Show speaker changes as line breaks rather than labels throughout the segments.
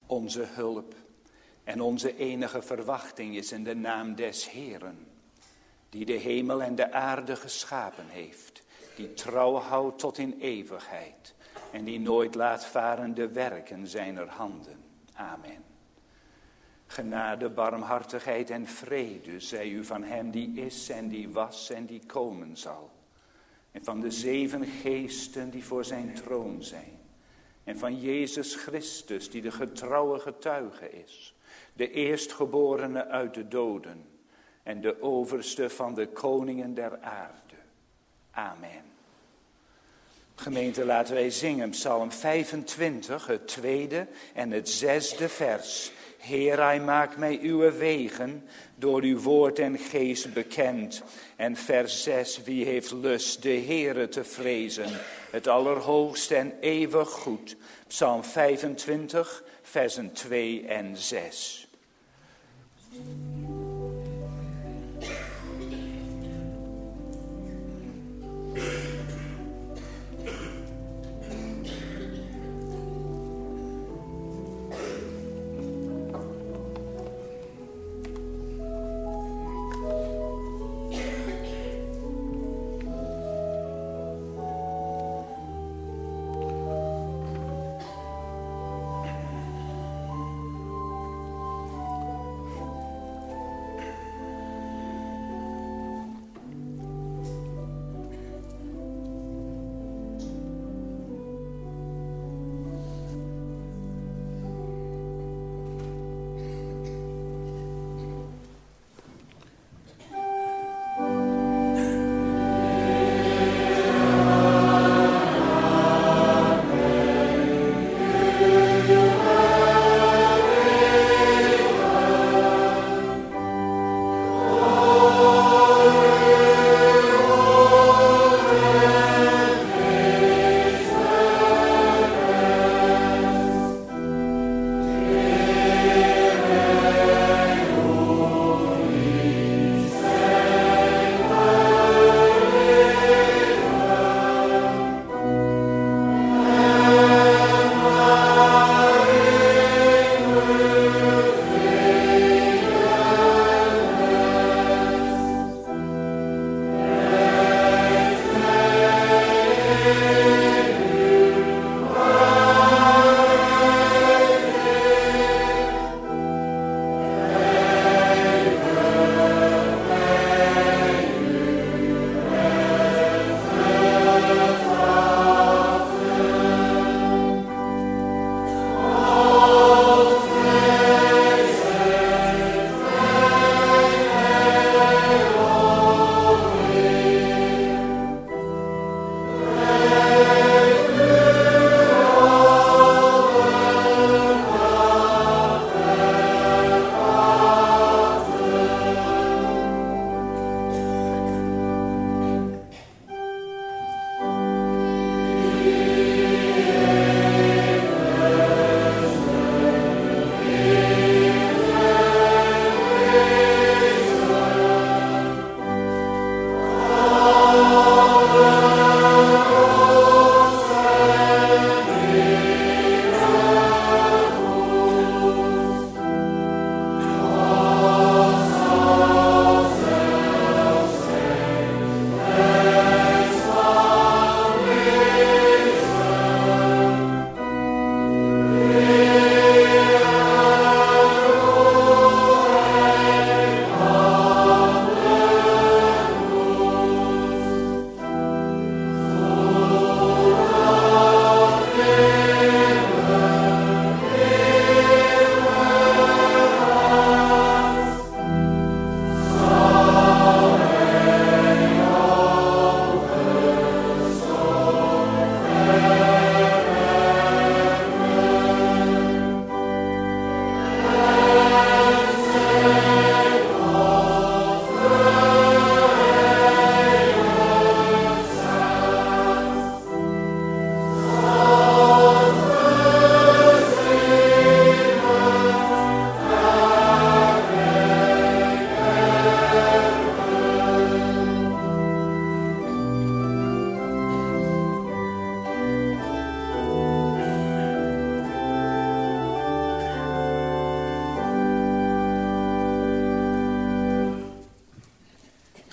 Onze hulp en onze enige verwachting is in de naam des Heeren, die de hemel en de aarde geschapen heeft, die trouw houdt tot in eeuwigheid en die nooit laat varen de werken zijner handen. Amen. Genade, barmhartigheid en vrede zij u van hem die is en die was en die komen zal. En van de 7 geesten die voor zijn troon zijn. En van Jezus Christus die de getrouwe getuige is. De eerstgeborene uit de doden. En de overste van de koningen der aarde. Amen. Gemeente, laten wij zingen Psalm 25, het 2e en het 6e vers. Heer, hij maakt mij uw wegen, door uw woord en geest bekend. En vers 6, wie heeft lust de Heere te vrezen, het allerhoogst en eeuwig goed. Psalm 25, versen 2 en 6.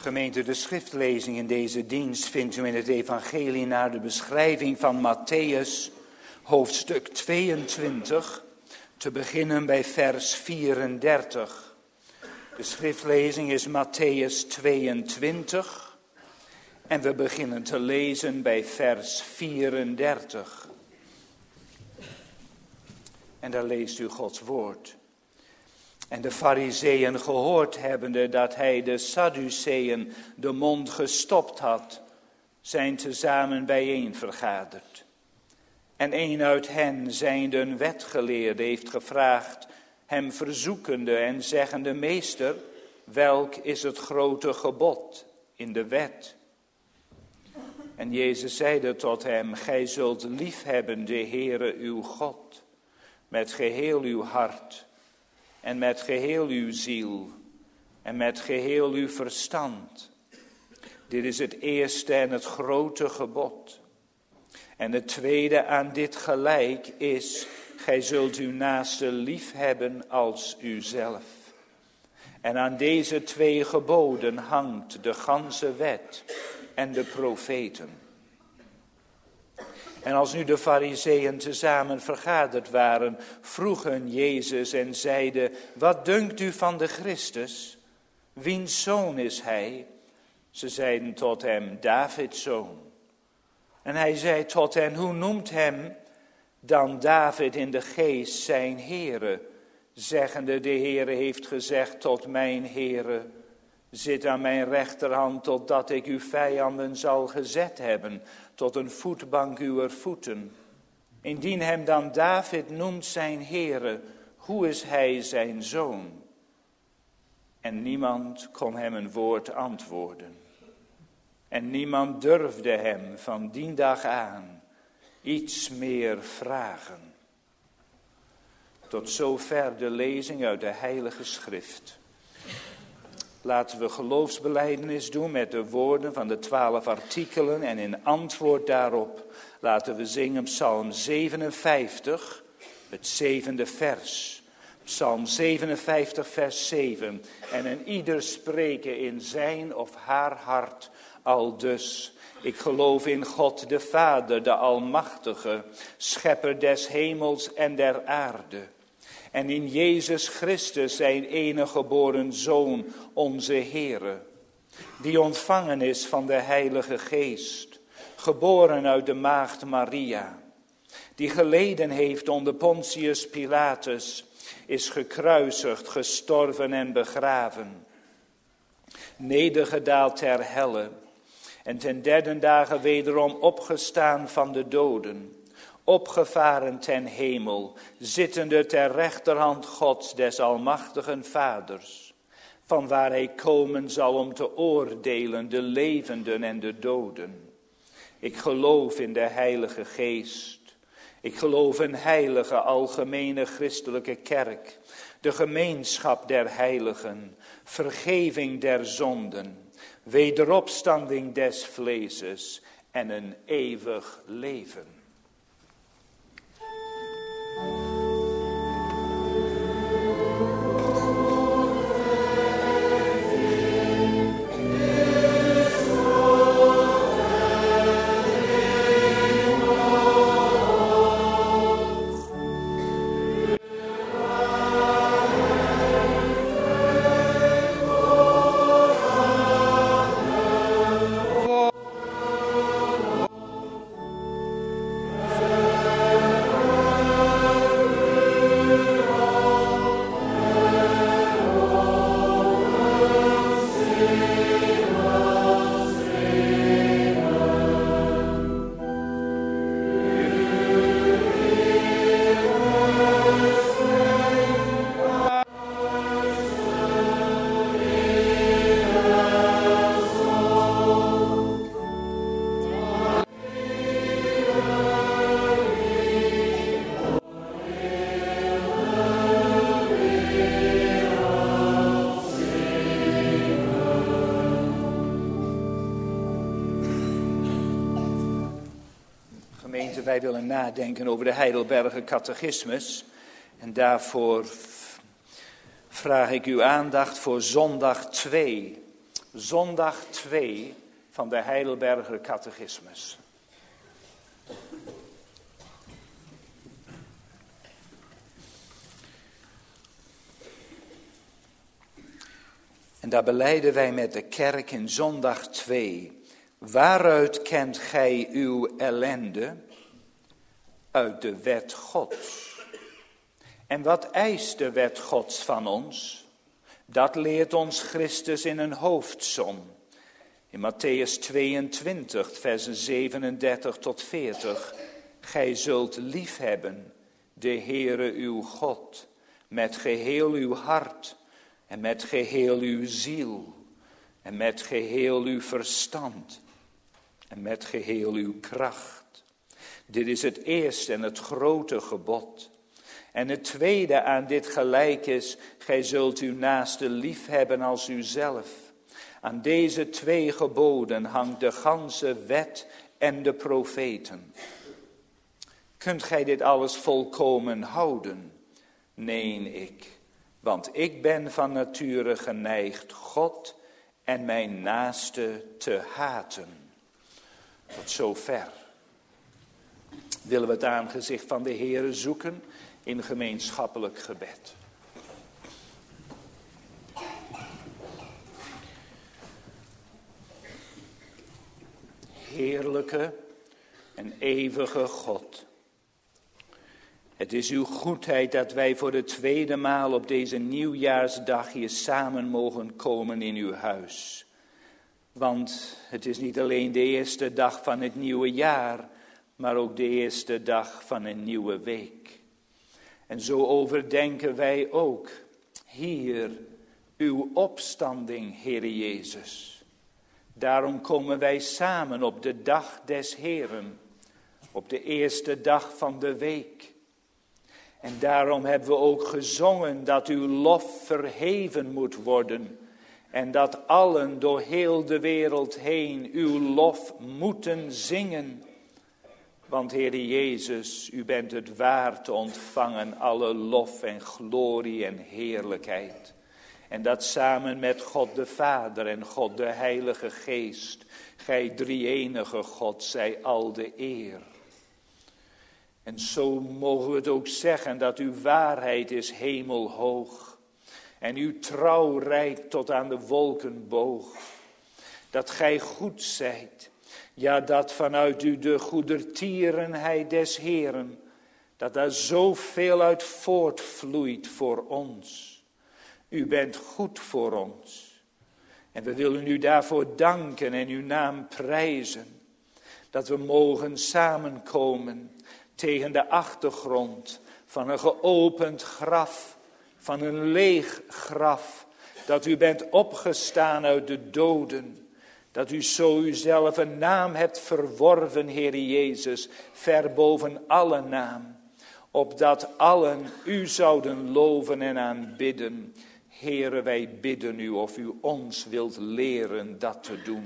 Gemeente, de schriftlezing in deze dienst vindt u in het evangelie naar de beschrijving van Mattheüs, hoofdstuk 22, te beginnen bij vers 34. De schriftlezing is Mattheüs 22 en we beginnen te lezen bij vers 34. En daar leest u Gods woord. En de Farizeeën gehoord hebbende dat hij de Sadduceeën de mond gestopt had, zijn tezamen bijeen vergaderd. En een uit hen, zijnde een wetgeleerde, heeft gevraagd, hem verzoekende en zeggende: Meester, welk is het grote gebod in de wet? En Jezus zeide tot hem: Gij zult liefhebben de Heere uw God, met geheel uw hart, en met geheel uw ziel, en met geheel uw verstand. Dit is het eerste en het grote gebod. En het tweede aan dit gelijk is: gij zult uw naaste liefhebben als uzelf. En aan deze twee geboden hangt de ganse wet en de profeten. En als nu de Farizeeën tezamen vergaderd waren, vroegen Jezus en zeiden: Wat dunkt u van de Christus? Wiens zoon is hij? Ze zeiden tot hem: Davids zoon. En hij zei tot hen: Hoe noemt hem dan David in de geest zijn Heere? Zeggende: De Heere heeft gezegd tot mijn Heere: Zit aan mijn rechterhand totdat ik uw vijanden zal gezet hebben, tot een voetbank uwer voeten. Indien hem dan David noemt zijn Heere, hoe is hij zijn zoon? En niemand kon hem een woord antwoorden. En niemand durfde hem van die dag aan iets meer vragen. Tot zover de lezing uit de Heilige Schrift. Laten we geloofsbelijdenis doen met de woorden van de 12 artikelen en in antwoord daarop laten we zingen Psalm 57, het 7e vers. Psalm 57 vers 7. En een ieder spreken in zijn of haar hart aldus: Ik geloof in God de Vader, de Almachtige, schepper des hemels en der aarde. En in Jezus Christus, zijn enige geboren Zoon, onze Heere, die ontvangen is van de Heilige Geest, geboren uit de maagd Maria, die geleden heeft onder Pontius Pilatus, is gekruisigd, gestorven en begraven, nedergedaald ter helle, en ten derde dagen wederom opgestaan van de doden, opgevaren ten hemel, zittende ter rechterhand Gods des almachtigen Vaders, vanwaar hij komen zal om te oordelen de levenden en de doden. Ik geloof in de Heilige Geest. Ik geloof in heilige algemene christelijke kerk, de gemeenschap der heiligen, vergeving der zonden, wederopstanding des vleeses en een eeuwig leven. Wij willen nadenken over de Heidelberger Catechismus. En daarvoor vraag ik uw aandacht voor zondag 2. zondag 2 van de Heidelberger Catechismus. En daar belijden wij met de kerk in zondag 2. Waaruit kent gij uw ellende? Uit de wet Gods. En wat eist de wet Gods van ons? Dat leert ons Christus in een hoofdsom. In Matthäus 22, versen 37 tot 40. Gij zult liefhebben de Heere uw God met geheel uw hart en met geheel uw ziel en met geheel uw verstand en met geheel uw kracht. Dit is het eerste en het grote gebod. En het tweede aan dit gelijk is, gij zult uw naaste liefhebben als uzelf. Aan deze 2 geboden hangt de ganse wet en de profeten. Kunt gij dit alles volkomen houden? Nee, ik. Want ik ben van nature geneigd God en mijn naaste te haten. Tot zover. Willen we het aangezicht van de Heere zoeken in gemeenschappelijk gebed. Heerlijke en eeuwige God. Het is uw goedheid dat wij voor de 2e maal op deze nieuwjaarsdag hier samen mogen komen in uw huis. Want het is niet alleen de eerste dag van het nieuwe jaar, maar ook de eerste dag van een nieuwe week. En zo overdenken wij ook hier uw opstanding, Heere Jezus. Daarom komen wij samen op de dag des Heeren, op de eerste dag van de week. En daarom hebben we ook gezongen dat uw lof verheven moet worden. En dat allen door heel de wereld heen uw lof moeten zingen. Want Heere Jezus, u bent het waard te ontvangen alle lof en glorie en heerlijkheid. En dat samen met God de Vader en God de Heilige Geest, gij drie-enige God, zij al de eer. En zo mogen we het ook zeggen dat uw waarheid is hemelhoog. En uw trouw reikt tot aan de wolkenboog. Dat gij goed zijt. Ja, dat vanuit u de goedertierenheid des Heeren, dat daar zoveel uit voortvloeit voor ons. U bent goed voor ons. En we willen u daarvoor danken en uw naam prijzen. Dat we mogen samenkomen tegen de achtergrond van een geopend graf, van een leeg graf. Dat u bent opgestaan uit de doden. Dat u zo uzelf een naam hebt verworven, Heere Jezus, ver boven alle naam. Opdat allen u zouden loven en aanbidden. Heere, wij bidden u of u ons wilt leren dat te doen.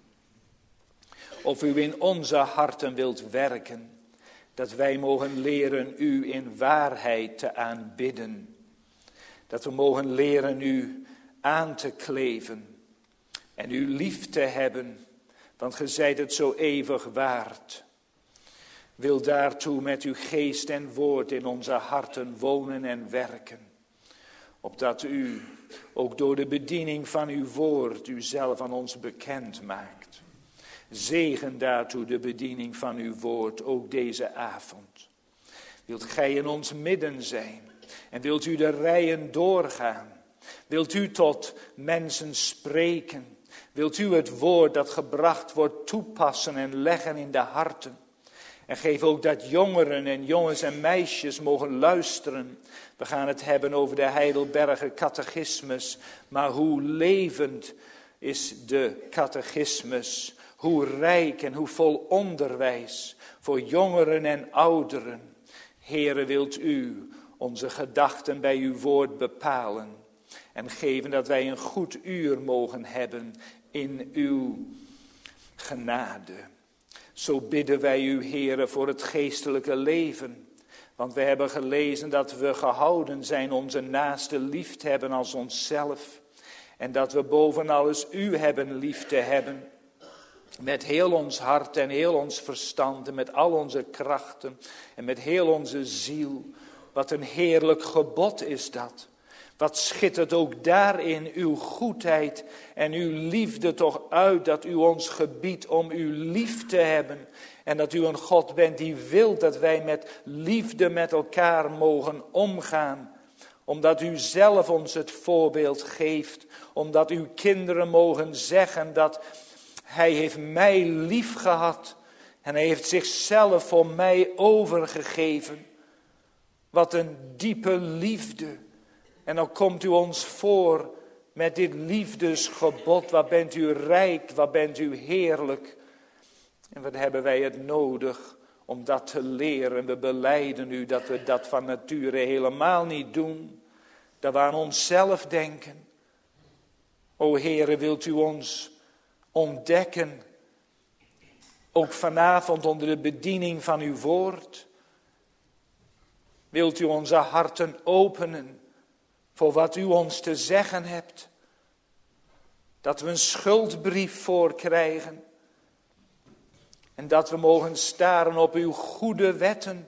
Of u in onze harten wilt werken. Dat wij mogen leren u in waarheid te aanbidden. Dat we mogen leren u aan te kleven. En u lief te hebben, want ge zijt het zo eeuwig waard. Wil daartoe met uw geest en woord in onze harten wonen en werken. Opdat u ook door de bediening van uw woord uzelf aan ons bekend maakt. Zegen daartoe de bediening van uw woord, ook deze avond. Wilt gij in ons midden zijn en wilt u de rijen doorgaan. Wilt u tot mensen spreken. Wilt u het woord dat gebracht wordt toepassen en leggen in de harten. En geef ook dat jongeren en jongens en meisjes mogen luisteren. We gaan het hebben over de Heidelberger Catechismus. Maar hoe levend is de catechismus. Hoe rijk en hoe vol onderwijs voor jongeren en ouderen. Heere, wilt u onze gedachten bij uw woord bepalen. En geven dat wij een goed uur mogen hebben in uw genade. Zo bidden wij u, Heere, voor het geestelijke leven. Want we hebben gelezen dat we gehouden zijn onze naaste lief te hebben als onszelf. En dat we boven alles u hebben lief te hebben. Met heel ons hart en heel ons verstand en met al onze krachten en met heel onze ziel. Wat een heerlijk gebod is dat. Wat schittert ook daarin uw goedheid en uw liefde toch uit, dat u ons gebiedt om u lief te hebben. En dat u een God bent die wil dat wij met liefde met elkaar mogen omgaan. Omdat u zelf ons het voorbeeld geeft. Omdat uw kinderen mogen zeggen dat hij heeft mij lief gehad. En hij heeft zichzelf voor mij overgegeven. Wat een diepe liefde. En dan komt u ons voor met dit liefdesgebod. Wat bent u rijk, wat bent u heerlijk. En wat hebben wij het nodig om dat te leren. We belijden u dat we dat van nature helemaal niet doen. Dat we aan onszelf denken. O Heere, wilt u ons ontdekken. Ook vanavond onder de bediening van uw woord. Wilt u onze harten openen voor wat u ons te zeggen hebt. Dat we een schuldbrief voorkrijgen. En dat we mogen staren op uw goede wetten.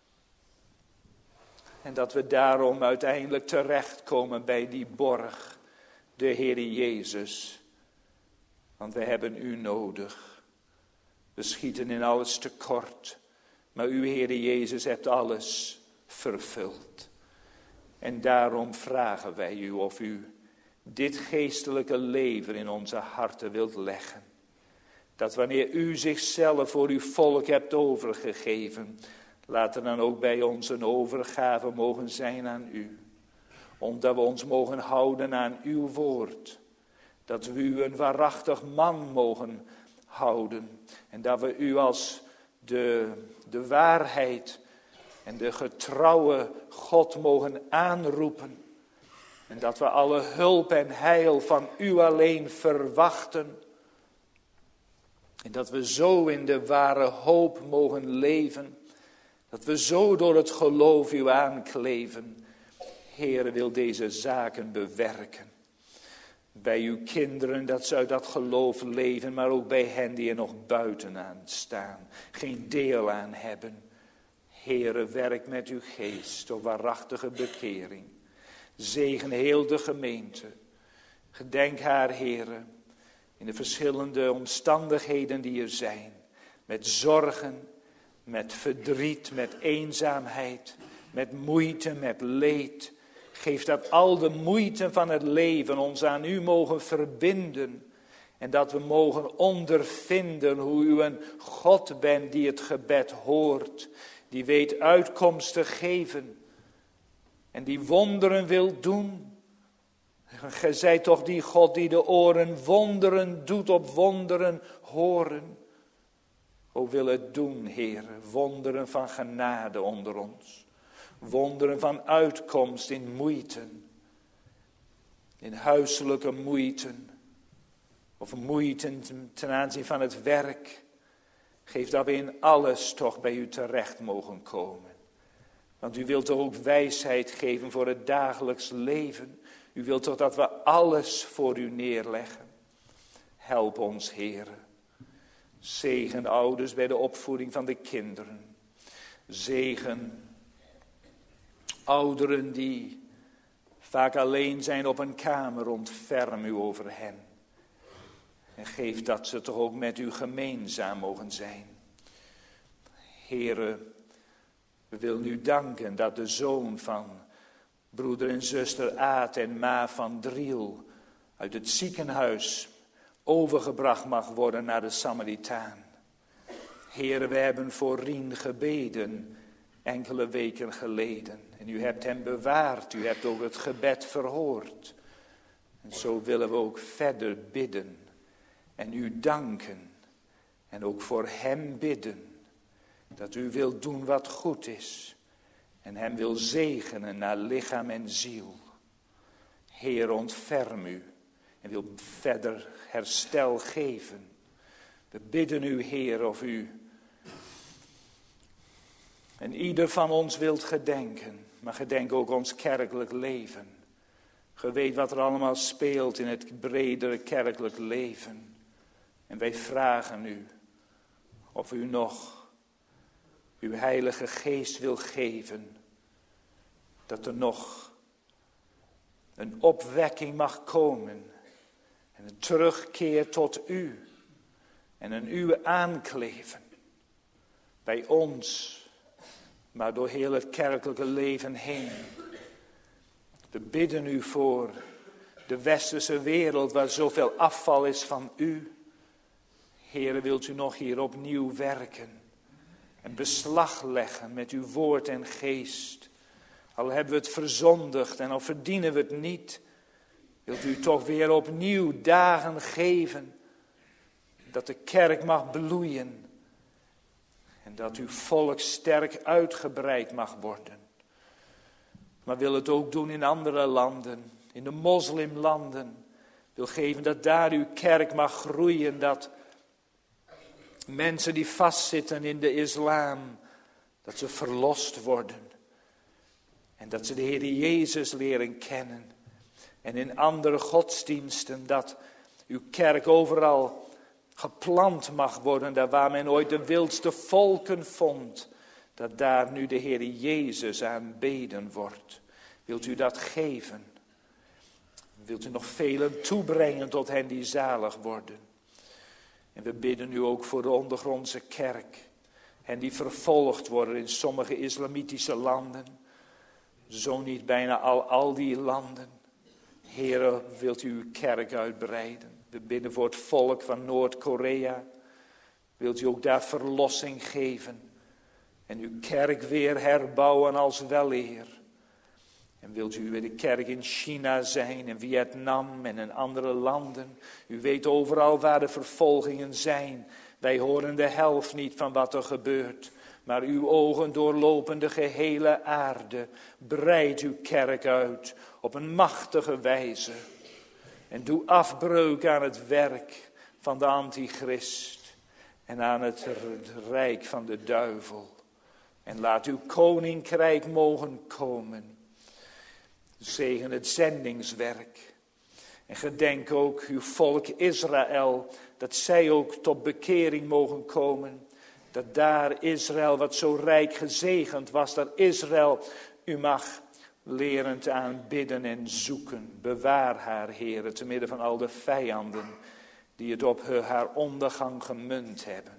En dat we daarom uiteindelijk terechtkomen bij die borg, de Heere Jezus. Want we hebben u nodig. We schieten in alles tekort. Maar u, Heere Jezus, hebt alles vervuld. En daarom vragen wij u of u dit geestelijke leven in onze harten wilt leggen. Dat wanneer u zichzelf voor uw volk hebt overgegeven, laat er dan ook bij ons een overgave mogen zijn aan u. Omdat we ons mogen houden aan uw woord. Dat we u een waarachtig man mogen houden. En dat we u als de waarheid en de getrouwe God mogen aanroepen. En dat we alle hulp en heil van u alleen verwachten. En dat we zo in de ware hoop mogen leven. Dat we zo door het geloof u aankleven. Heere, wil deze zaken bewerken. Bij uw kinderen dat ze uit dat geloof leven. Maar ook bij hen die er nog buitenaan staan. Geen deel aan hebben. Heere, werk met uw geest tot waarachtige bekering. Zegen heel de gemeente. Gedenk haar, Heere, in de verschillende omstandigheden die er zijn. Met zorgen, met verdriet, met eenzaamheid, met moeite, met leed. Geef dat al de moeite van het leven ons aan u mogen verbinden. En dat we mogen ondervinden hoe u een God bent die het gebed hoort. Die weet uitkomst te geven. En die wonderen wil doen. Gij zijt toch die God die de oren wonderen doet op wonderen horen. O wil het doen, Heere. Wonderen van genade onder ons. Wonderen van uitkomst in moeiten. In huiselijke moeiten. Of moeiten ten aanzien van het werk. Geef dat we in alles toch bij u terecht mogen komen. Want u wilt ook wijsheid geven voor het dagelijks leven. U wilt toch dat we alles voor u neerleggen. Help ons, Heere. Zegen ouders bij de opvoeding van de kinderen. Zegen ouderen die vaak alleen zijn op een kamer. Ontferm u over hen. En geef dat ze toch ook met u gemeenzaam mogen zijn. Heere, we willen u danken dat de zoon van broeder en zuster Aad en Ma van Driel uit het ziekenhuis overgebracht mag worden naar de Samaritaan. Heere, we hebben voor Rien gebeden enkele weken geleden. En u hebt hem bewaard, u hebt ook het gebed verhoord. En zo willen we ook verder bidden en u danken. En ook voor hem bidden. Dat u wilt doen wat goed is. En hem wil zegenen naar lichaam en ziel. Heer, ontferm u. En wil verder herstel geven. We bidden u, Heer, of u en ieder van ons wilt gedenken. Maar gedenk ook ons kerkelijk leven. Ge weet wat er allemaal speelt in het bredere kerkelijk leven. En wij vragen u of u nog uw Heilige Geest wil geven. Dat er nog een opwekking mag komen. En een terugkeer tot u. En een uw aankleven. Bij ons, maar door heel het kerkelijke leven heen. We bidden u voor de westerse wereld waar zoveel afval is van u. Heere, wilt u nog hier opnieuw werken en beslag leggen met uw woord en geest. Al hebben we het verzondigd en al verdienen we het niet. Wilt u toch weer opnieuw dagen geven dat de kerk mag bloeien. En dat uw volk sterk uitgebreid mag worden. Maar wil het ook doen in andere landen, in de moslimlanden. Wil geven dat daar uw kerk mag groeien, dat mensen die vastzitten in de islam, dat ze verlost worden. En dat ze de Heer Jezus leren kennen. En in andere godsdiensten, dat uw kerk overal geplant mag worden, daar waar men ooit de wildste volken vond, dat daar nu de Heer Jezus aanbeden wordt. Wilt u dat geven? Wilt u nog velen toebrengen tot hen die zalig worden? En we bidden u ook voor de ondergrondse kerk. En die vervolgd worden in sommige islamitische landen. Zo niet bijna al die landen. Heere, wilt u uw kerk uitbreiden? We bidden voor het volk van Noord-Korea. Wilt u ook daar verlossing geven? En uw kerk weer herbouwen als weleer? En wilt u weer de kerk in China zijn, in Vietnam en in andere landen? U weet overal waar de vervolgingen zijn. Wij horen de helft niet van wat er gebeurt. Maar uw ogen doorlopen de gehele aarde. Breid uw kerk uit op een machtige wijze. En doe afbreuk aan het werk van de antichrist. En aan het rijk van de duivel. En laat uw koninkrijk mogen komen. Zegen het zendingswerk. En gedenk ook uw volk Israël. Dat zij ook tot bekering mogen komen. Dat daar Israël, wat zo rijk gezegend was, dat Israël u mag leren te aanbidden en zoeken. Bewaar haar, Heere, te midden van al de vijanden die het op haar ondergang gemunt hebben.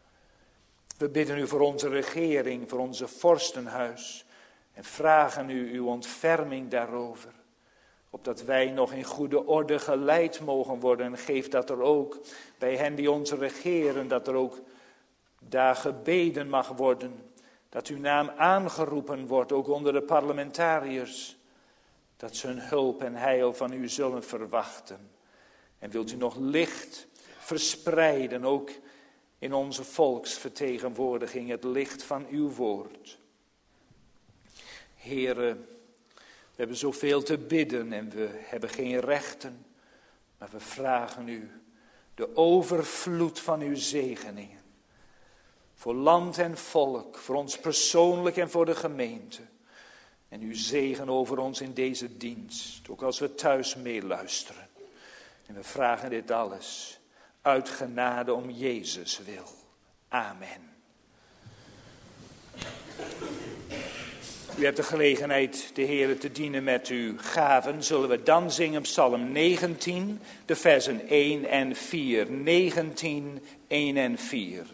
We bidden u voor onze regering, voor onze vorstenhuis en vragen u uw ontferming daarover. Opdat wij nog in goede orde geleid mogen worden. En geef dat er ook bij hen die ons regeren, dat er ook daar gebeden mag worden. Dat uw naam aangeroepen wordt, ook onder de parlementariërs. Dat ze hun hulp en heil van u zullen verwachten. En wilt u nog licht verspreiden, ook in onze volksvertegenwoordiging, het licht van uw woord. Heere, we hebben zoveel te bidden en we hebben geen rechten. Maar we vragen u de overvloed van uw zegeningen. Voor land en volk, voor ons persoonlijk en voor de gemeente. En uw zegen over ons in deze dienst, ook als we thuis meeluisteren. En we vragen dit alles uit genade om Jezus wil. Amen. U hebt de gelegenheid de Heere te dienen met uw gaven. Zullen we dan zingen Psalm 19, de versen 1 en 4. 19, 1 en 4.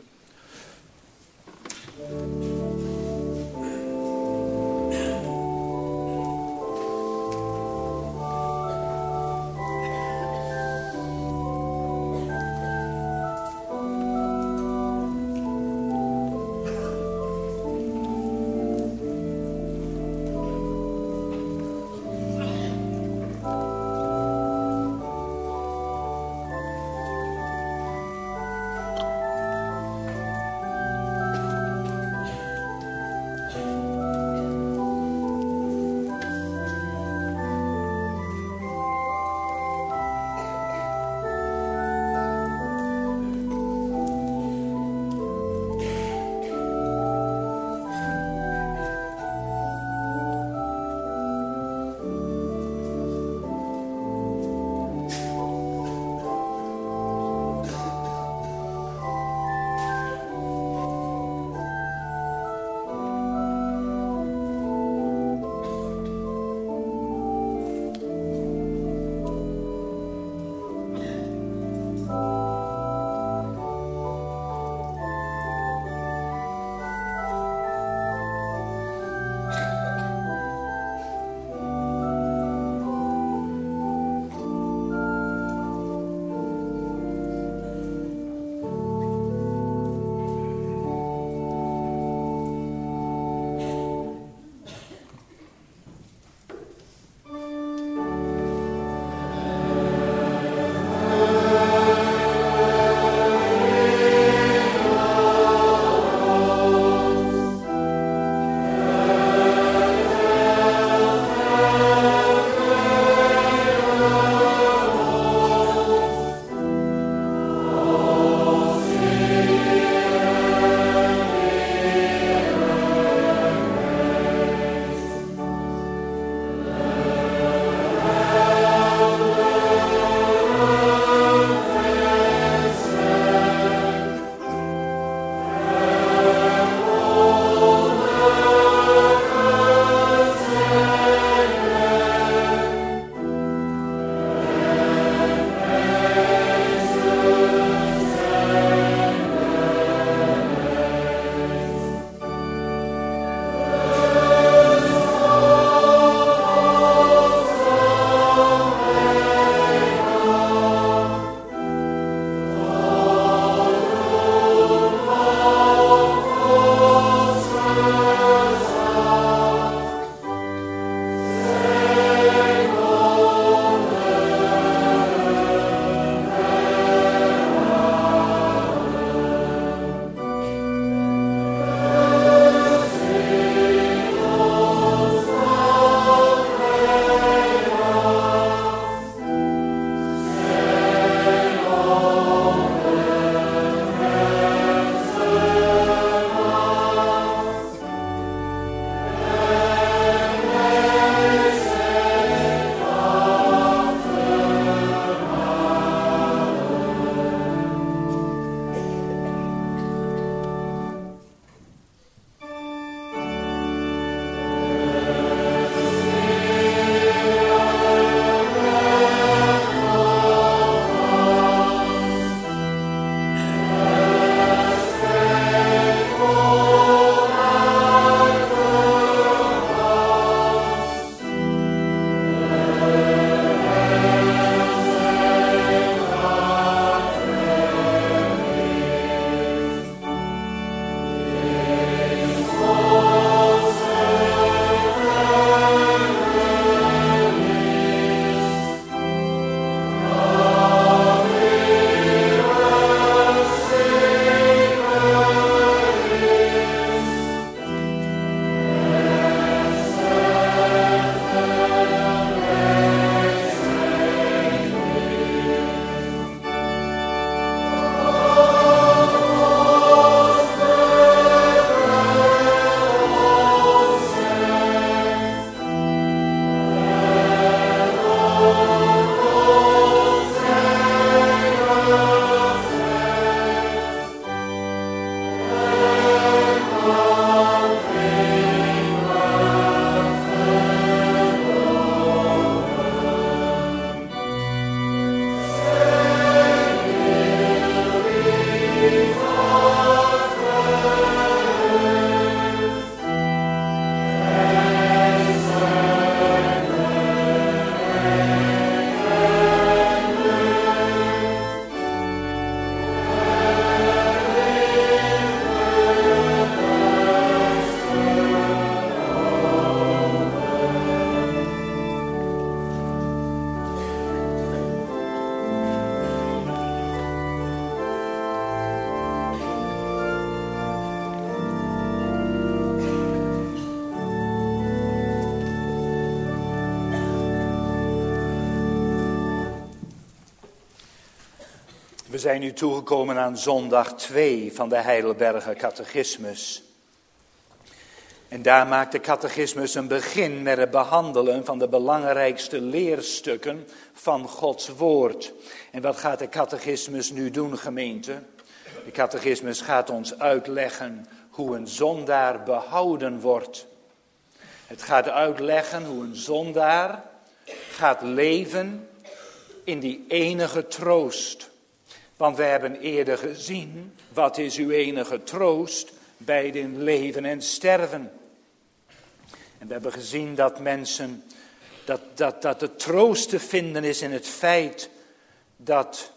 We zijn nu toegekomen aan zondag 2 van de Heidelberger Catechismus. En daar maakt de catechismus een begin met het behandelen van de belangrijkste leerstukken van Gods woord. En wat gaat de catechismus nu doen, gemeente? De catechismus gaat ons uitleggen hoe een zondaar behouden wordt. Het gaat uitleggen hoe een zondaar gaat leven in die enige troost. Want we hebben eerder gezien, wat is uw enige troost bij het leven en sterven? En we hebben gezien dat mensen, dat de troost te vinden is in het feit dat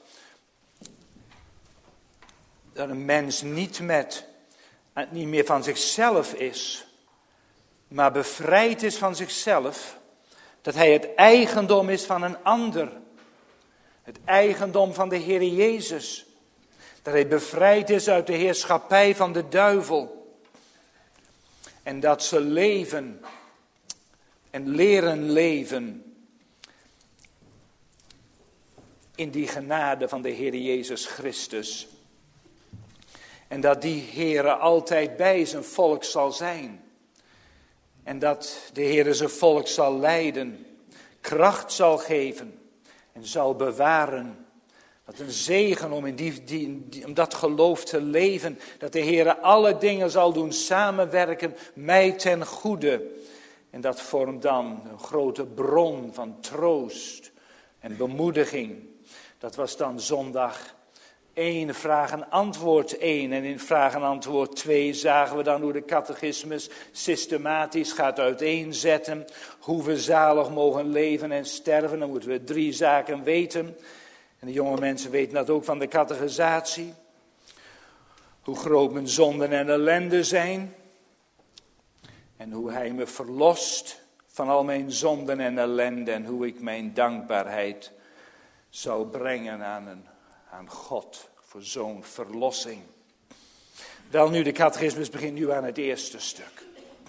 een mens niet meer van zichzelf is, maar bevrijd is van zichzelf, dat hij het eigendom is van een ander. Het eigendom van de Heer Jezus. Dat hij bevrijd is uit de heerschappij van de duivel. En dat ze leven en leren leven in die genade van de Heer Jezus Christus. En dat die Heer altijd bij zijn volk zal zijn. En dat de Heer zijn volk zal leiden, kracht zal geven en zal bewaren. Dat een zegen om om dat geloof te leven. Dat de Heer alle dingen zal doen samenwerken, mij ten goede. En dat vormt dan een grote bron van troost en bemoediging. Dat was dan zondag 1, vraag en antwoord 1. En in vraag en antwoord 2 zagen we dan hoe de catechismus systematisch gaat uiteenzetten. Hoe we zalig mogen leven en sterven. Dan moeten we 3 zaken weten. En de jonge mensen weten dat ook van de catechisatie. Hoe groot mijn zonden en ellende zijn. En hoe hij me verlost van al mijn zonden en ellende. En hoe ik mijn dankbaarheid zou brengen aan God voor zo'n verlossing. Wel nu, de catechismus begint nu aan het eerste stuk.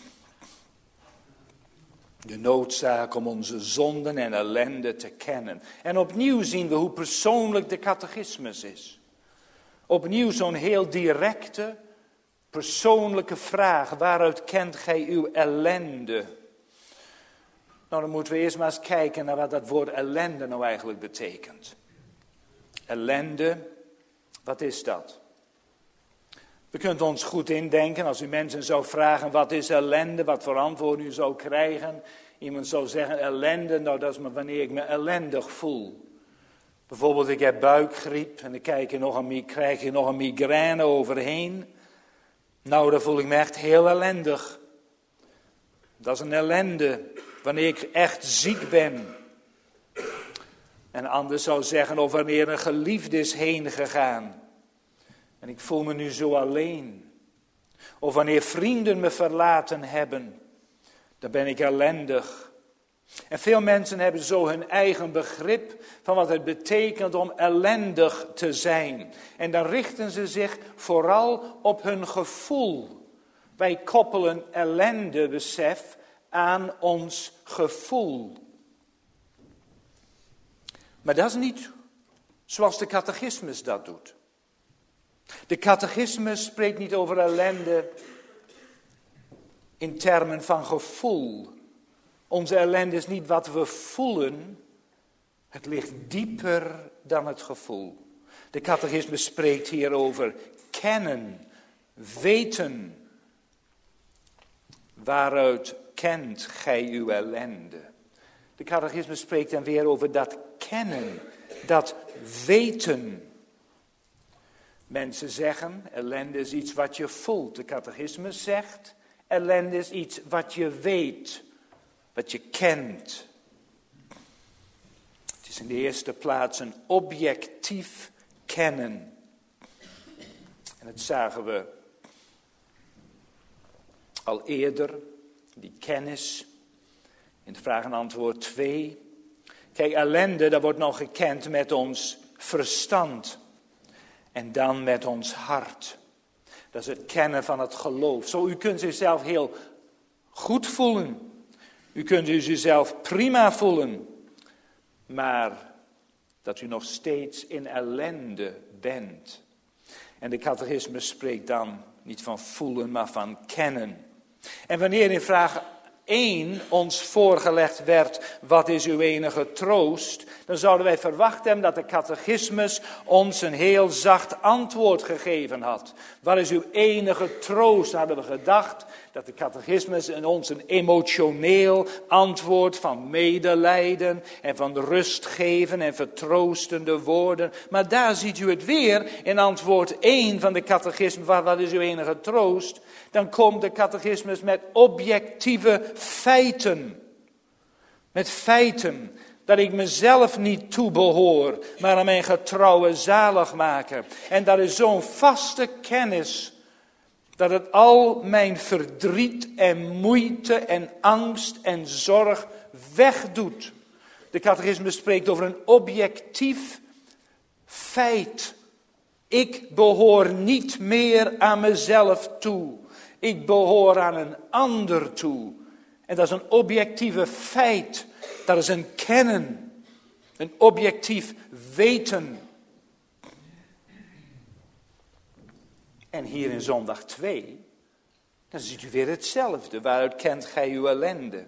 De noodzaak om onze zonden en ellende te kennen. En opnieuw zien we hoe persoonlijk de catechismus is. Opnieuw zo'n heel directe, persoonlijke vraag. Waaruit kent gij uw ellende? Nou, dan moeten we eerst maar eens kijken naar wat dat woord ellende nou eigenlijk betekent. Ellende, wat is dat? We kunnen ons goed indenken, als u mensen zou vragen wat is ellende, wat voor antwoord u zou krijgen. Iemand zou zeggen ellende, nou dat is maar wanneer ik me ellendig voel. Bijvoorbeeld ik heb buikgriep en dan krijg je nog een migraine overheen. Nou, dan voel ik me echt heel ellendig. Dat is een ellende, wanneer ik echt ziek ben. En anders zou zeggen, of wanneer een geliefde is heen gegaan. En ik voel me nu zo alleen. Of wanneer vrienden me verlaten hebben. Dan ben ik ellendig. En veel mensen hebben zo hun eigen begrip van wat het betekent om ellendig te zijn. En dan richten ze zich vooral op hun gevoel. Wij koppelen ellendebesef aan ons gevoel. Maar dat is niet zoals de catechismus dat doet. De catechismus spreekt niet over ellende in termen van gevoel. Onze ellende is niet wat we voelen. Het ligt dieper dan het gevoel. De catechismus spreekt hier over kennen, weten. Waaruit kent gij uw ellende? De catechismus spreekt dan weer over dat kennen, dat weten. Mensen zeggen, ellende is iets wat je voelt. De catechismus zegt, ellende is iets wat je weet, wat je kent. Het is in de eerste plaats een objectief kennen. En dat zagen we al eerder, die kennis, in vraag en antwoord 2. Kijk, ellende, dat wordt nog gekend met ons verstand. En dan met ons hart. Dat is het kennen van het geloof. Zo, u kunt zichzelf heel goed voelen. U kunt zichzelf prima voelen. Maar Dat u nog steeds in ellende bent. En de catechismus spreekt dan niet van voelen, maar van kennen. En wanneer in vraag 1 ons voorgelegd werd, wat is uw enige troost? Dan zouden wij verwacht hebben dat de catechismus ons een heel zacht antwoord gegeven had. Wat is uw enige troost? Dan hadden we gedacht dat de catechismus in ons een emotioneel antwoord van medelijden en van rust geven en vertroostende woorden. Maar daar ziet u het weer in antwoord 1 van de catechismus, wat is uw enige troost? Dan komt de catechismus met objectieve feiten. Met feiten dat ik mezelf niet toebehoor, maar aan mijn getrouwe zaligmaker. En dat is zo'n vaste kennis, dat het al mijn verdriet en moeite en angst en zorg wegdoet. De catechismus spreekt over een objectief feit. Ik behoor niet meer aan mezelf toe. Ik behoor aan een ander toe. En dat is een objectieve feit. Dat is een kennen. Een objectief weten. En hier in zondag 2, dan ziet u weer hetzelfde. Waaruit kent gij uw ellende?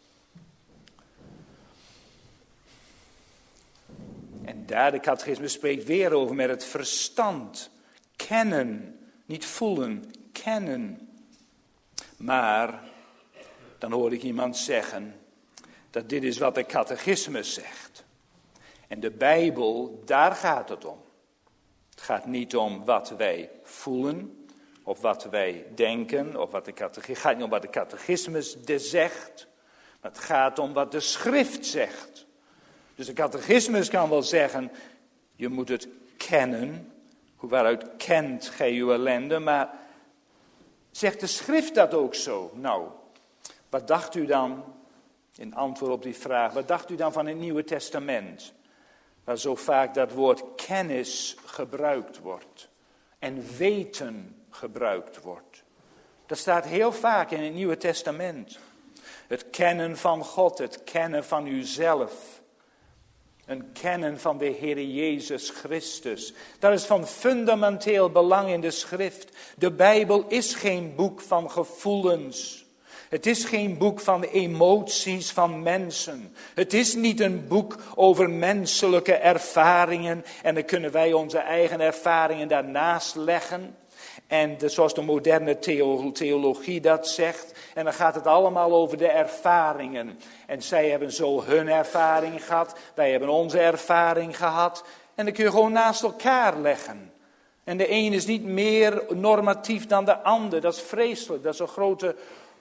En daar de catechismus spreekt weer over met het verstand. Kennen, niet voelen, kennen. Maar dan hoor ik iemand zeggen dat dit is wat de catechismus zegt. En de Bijbel, daar gaat het om. Het gaat niet om wat wij voelen of wat wij denken. Of het gaat niet om wat de catechismus zegt. Maar het gaat om wat de schrift zegt. Dus de catechismus kan wel zeggen, je moet het kennen. Waaruit kent gij uw ellende? Maar zegt de schrift dat ook zo? Nou, wat dacht u dan, in antwoord op die vraag, wat dacht u dan van het Nieuwe Testament? Waar zo vaak dat woord kennis gebruikt wordt. En weten gebruikt wordt. Dat staat heel vaak in het Nieuwe Testament. Het kennen van God, het kennen van uzelf. Een kennen van de Heer Jezus Christus. Dat is van fundamenteel belang in de schrift. De Bijbel is geen boek van gevoelens. Het is geen boek van emoties van mensen. Het is niet een boek over menselijke ervaringen. En dan kunnen wij onze eigen ervaringen daarnaast leggen. En zoals de moderne theologie dat zegt. En dan gaat het allemaal over de ervaringen. En zij hebben zo hun ervaring gehad. Wij hebben onze ervaring gehad. En dan kun je gewoon naast elkaar leggen. En de een is niet meer normatief dan de ander. Dat is vreselijk. Dat is een grote...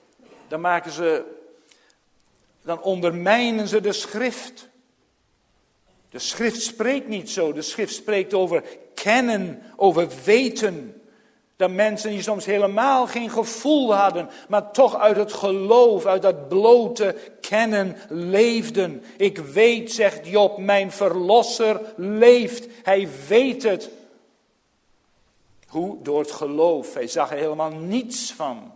Dan ondermijnen ze de schrift. De schrift spreekt niet zo. De schrift spreekt over kennen, over weten. Dat mensen die soms helemaal geen gevoel hadden, maar toch uit het geloof, uit dat blote kennen leefden. Ik weet, zegt Job, mijn verlosser leeft. Hij weet het. Hoe? Door het geloof. Hij zag er helemaal niets van.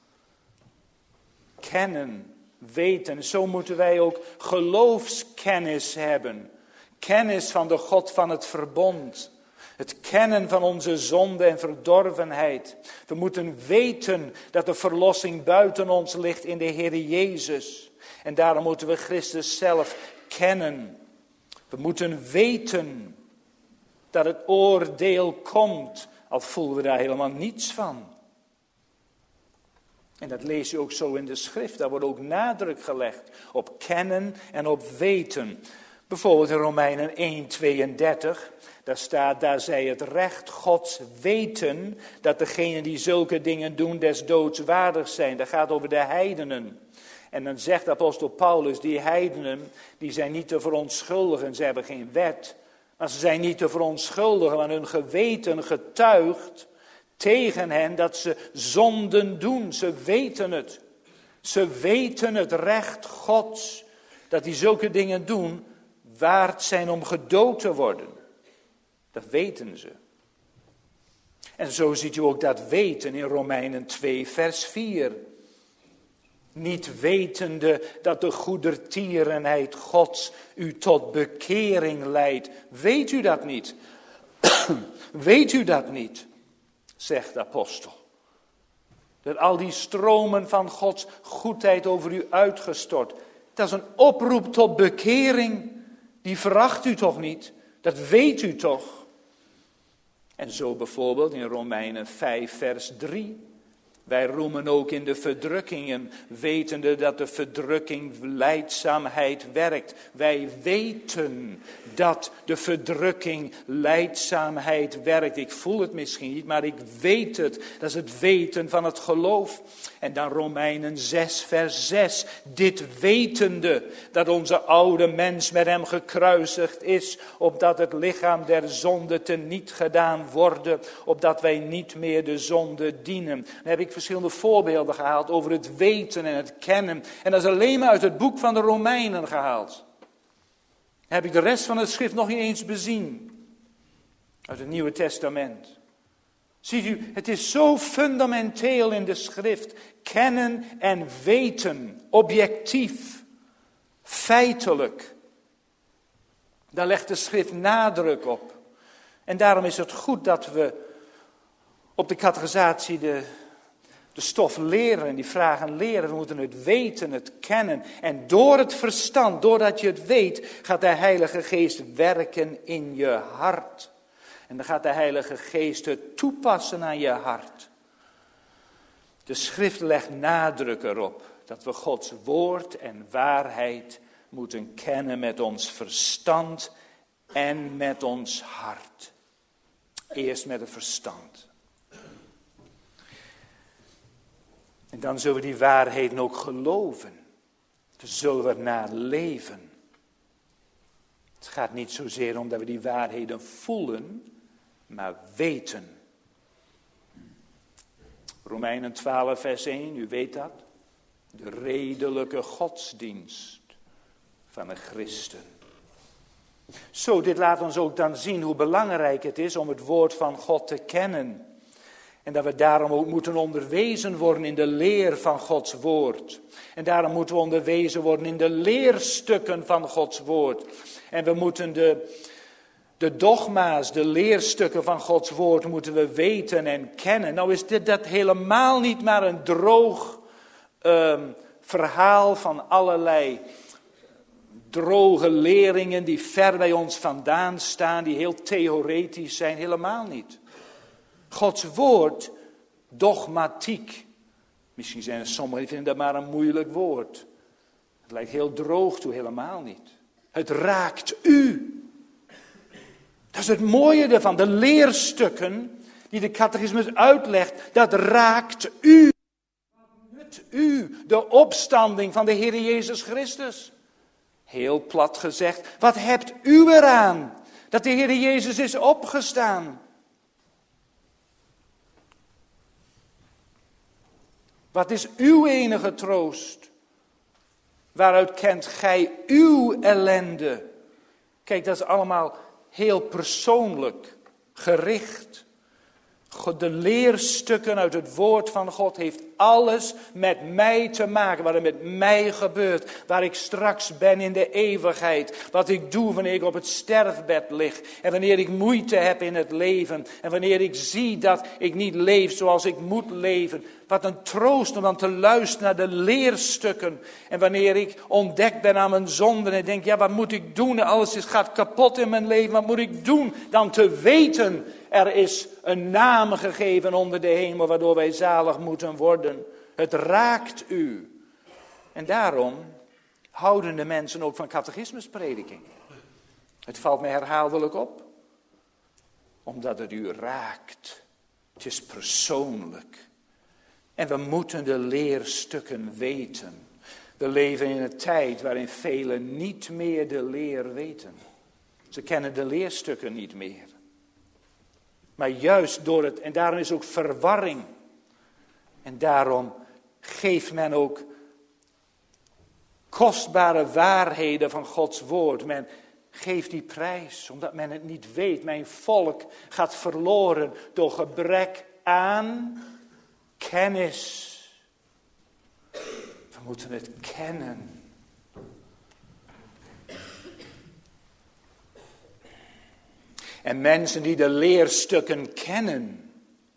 Kennen, weten. Zo moeten wij ook geloofskennis hebben. Kennis van de God van het verbond. Het kennen van onze zonde en verdorvenheid. We moeten weten dat de verlossing buiten ons ligt in de Heer Jezus. En daarom moeten we Christus zelf kennen. We moeten weten dat het oordeel komt, al voelen we daar helemaal niets van. En dat lees je ook zo in de schrift. Daar wordt ook nadruk gelegd op kennen en op weten. Bijvoorbeeld in Romeinen 1:32, daar staat, daar zij het recht Gods weten, dat degenen die zulke dingen doen des doods waardig zijn. Dat gaat over de heidenen. En dan zegt apostel Paulus, die heidenen, die zijn niet te verontschuldigen, ze hebben geen wet. Maar ze zijn niet te verontschuldigen, want hun geweten getuigt tegen hen dat ze zonden doen. Ze weten het. Ze weten het recht Gods, dat die zulke dingen doen, waard zijn om gedood te worden. Dat weten ze. En zo ziet u ook dat weten in Romeinen 2 vers 4. Niet wetende dat de goedertierenheid Gods u tot bekering leidt. Weet u dat niet? Weet u dat niet? Zegt de apostel. Dat al die stromen van Gods goedheid over u uitgestort. Dat is een oproep tot bekering. Die veracht u toch niet? Dat weet u toch? En zo bijvoorbeeld in Romeinen 5 vers 3. Wij roemen ook in de verdrukkingen, wetende dat de verdrukking lijdzaamheid werkt. Wij weten dat de verdrukking lijdzaamheid werkt. Ik voel het misschien niet, maar ik weet het. Dat is het weten van het geloof. En dan Romeinen 6 vers 6. Dit wetende dat onze oude mens met hem gekruisigd is, opdat het lichaam der zonde teniet gedaan worden, opdat wij niet meer de zonde dienen. Dan heb ik verschillende voorbeelden gehaald over het weten en het kennen. En dat is alleen maar uit het boek van de Romeinen gehaald. Dan heb ik de rest van het schrift nog niet eens bezien. Uit het Nieuwe Testament. Ziet u, het is zo fundamenteel in de schrift. Kennen en weten. Objectief. Feitelijk. Daar legt de schrift nadruk op. En daarom is het goed dat we op de catechisatie de stof leren en die vragen leren. We moeten het weten, het kennen. En door het verstand, doordat je het weet, gaat de Heilige Geest werken in je hart. En dan gaat de Heilige Geest het toepassen aan je hart. De schrift legt nadruk erop dat we Gods woord en waarheid moeten kennen met ons verstand en met ons hart. Eerst met het verstand. En dan zullen we die waarheden ook geloven. Dan zullen we ernaar leven. Het gaat niet zozeer om dat we die waarheden voelen, maar weten. Romeinen 12 vers 1, u weet dat. De redelijke godsdienst van een christen. Zo, dit laat ons ook dan zien hoe belangrijk het is om het woord van God te kennen. En dat we daarom ook moeten onderwezen worden in de leer van Gods woord. En daarom moeten we onderwezen worden in de leerstukken van Gods woord. En we moeten de dogma's, de leerstukken van Gods woord moeten we weten en kennen. Nou is dat helemaal niet maar een droog verhaal van allerlei droge leringen die ver bij ons vandaan staan, die heel theoretisch zijn. Helemaal niet. Gods woord, dogmatiek. Misschien zijn er sommigen die vinden dat maar een moeilijk woord. Het lijkt heel droog toe, helemaal niet. Het raakt u. Dat is het mooie ervan. De leerstukken die de catechismus uitlegt, dat raakt u. Met u, de opstanding van de Heer Jezus Christus. Heel plat gezegd, wat hebt u eraan dat de Heer Jezus is opgestaan? Wat is uw enige troost? Waaruit kent gij uw ellende? Kijk, dat is allemaal heel persoonlijk gericht. De leerstukken uit het woord van God heeft alles met mij te maken. Wat er met mij gebeurt. Waar ik straks ben in de eeuwigheid. Wat ik doe wanneer ik op het sterfbed lig. En wanneer ik moeite heb in het leven. En wanneer ik zie dat ik niet leef zoals ik moet leven. Wat een troost om dan te luisteren naar de leerstukken. En wanneer ik ontdekt ben aan mijn zonden en denk, ja, wat moet ik doen? Alles gaat kapot in mijn leven. Wat moet ik doen? Dan te weten, er is een naam gegeven onder de hemel waardoor wij zalig moeten worden. Het raakt u. En daarom houden de mensen ook van catechismusprediking. Het valt mij herhaaldelijk op. Omdat het u raakt. Het is persoonlijk. En we moeten de leerstukken weten. We leven in een tijd waarin velen niet meer de leer weten. Ze kennen de leerstukken niet meer. Maar juist door het, en daarom is ook verwarring. En daarom geeft men ook kostbare waarheden van Gods woord. Men geeft die prijs, omdat men het niet weet. Mijn volk gaat verloren door gebrek aan kennis. We moeten het kennen. En mensen die de leerstukken kennen,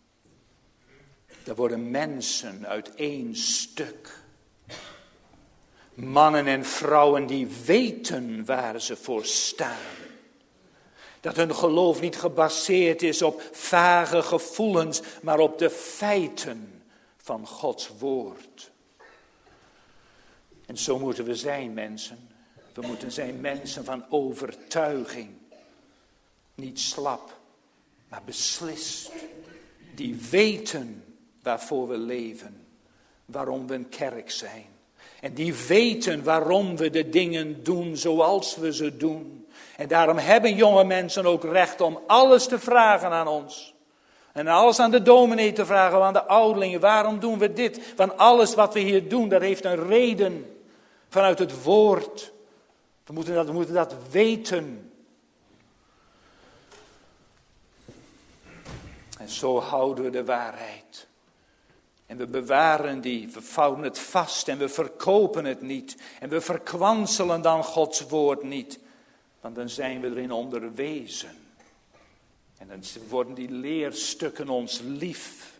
dat worden mensen uit één stuk. Mannen en vrouwen die weten waar ze voor staan. Dat hun geloof niet gebaseerd is op vage gevoelens, maar op de feiten van Gods woord. En zo moeten we zijn, mensen. We moeten zijn mensen van overtuiging. Niet slap, maar beslist. Die weten waarvoor we leven. Waarom we een kerk zijn. En die weten waarom we de dingen doen zoals we ze doen. En daarom hebben jonge mensen ook recht om alles te vragen aan ons. En alles aan de dominee te vragen, aan de ouderlingen. Waarom doen we dit? Want alles wat we hier doen, dat heeft een reden. Vanuit het woord. We moeten dat weten. En zo houden we de waarheid. En we bewaren die, we vouwen het vast en we verkopen het niet. En we verkwanselen dan Gods woord niet. Want dan zijn we erin onderwezen. En dan worden die leerstukken ons lief.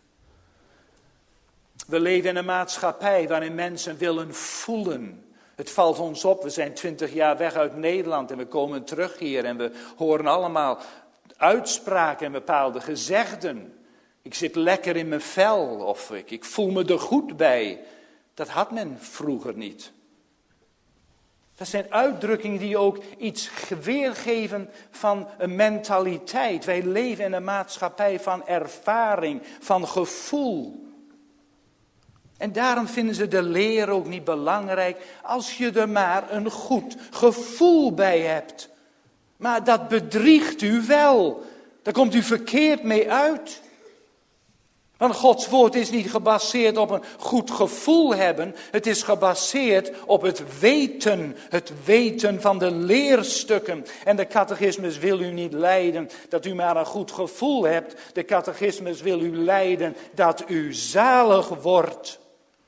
We leven in een maatschappij waarin mensen willen voelen. Het valt ons op, we zijn 20 jaar weg uit Nederland en we komen terug hier. En we horen allemaal uitspraken en bepaalde gezegden. Ik zit lekker in mijn vel of ik voel me er goed bij. Dat had men vroeger niet. Dat zijn uitdrukkingen die ook iets weergeven van een mentaliteit. Wij leven in een maatschappij van ervaring, van gevoel. En daarom vinden ze de leer ook niet belangrijk als je er maar een goed gevoel bij hebt. Maar dat bedriegt u wel. Daar komt u verkeerd mee uit. Want Gods woord is niet gebaseerd op een goed gevoel hebben. Het is gebaseerd op het weten van de leerstukken. En de catechismus wil u niet leiden dat u maar een goed gevoel hebt. De catechismus wil u leiden dat u zalig wordt.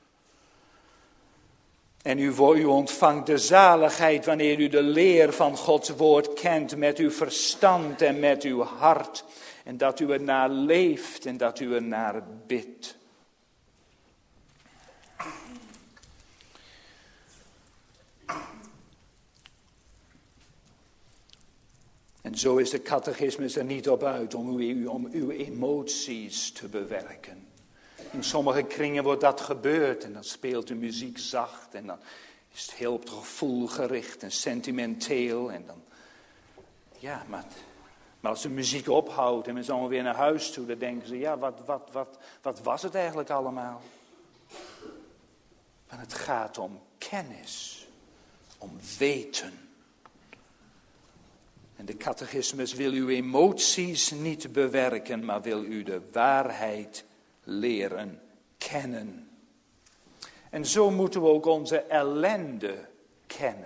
En u ontvangt de zaligheid wanneer u de leer van Gods woord kent met uw verstand en met uw hart. En dat u ernaar leeft en dat u ernaar bidt. En zo is de catechismus er niet op uit om uw emoties te bewerken. In sommige kringen wordt dat gebeurd en dan speelt de muziek zacht en dan is het heel op het gevoel gericht en sentimenteel. En dan, ja, maar als de muziek ophoudt en we zijn weer naar huis toe, dan denken ze, ja, wat was het eigenlijk allemaal? Want het gaat om kennis, om weten. En de catechismus wil uw emoties niet bewerken, maar wil u de waarheid leren kennen. En zo moeten we ook onze ellende kennen.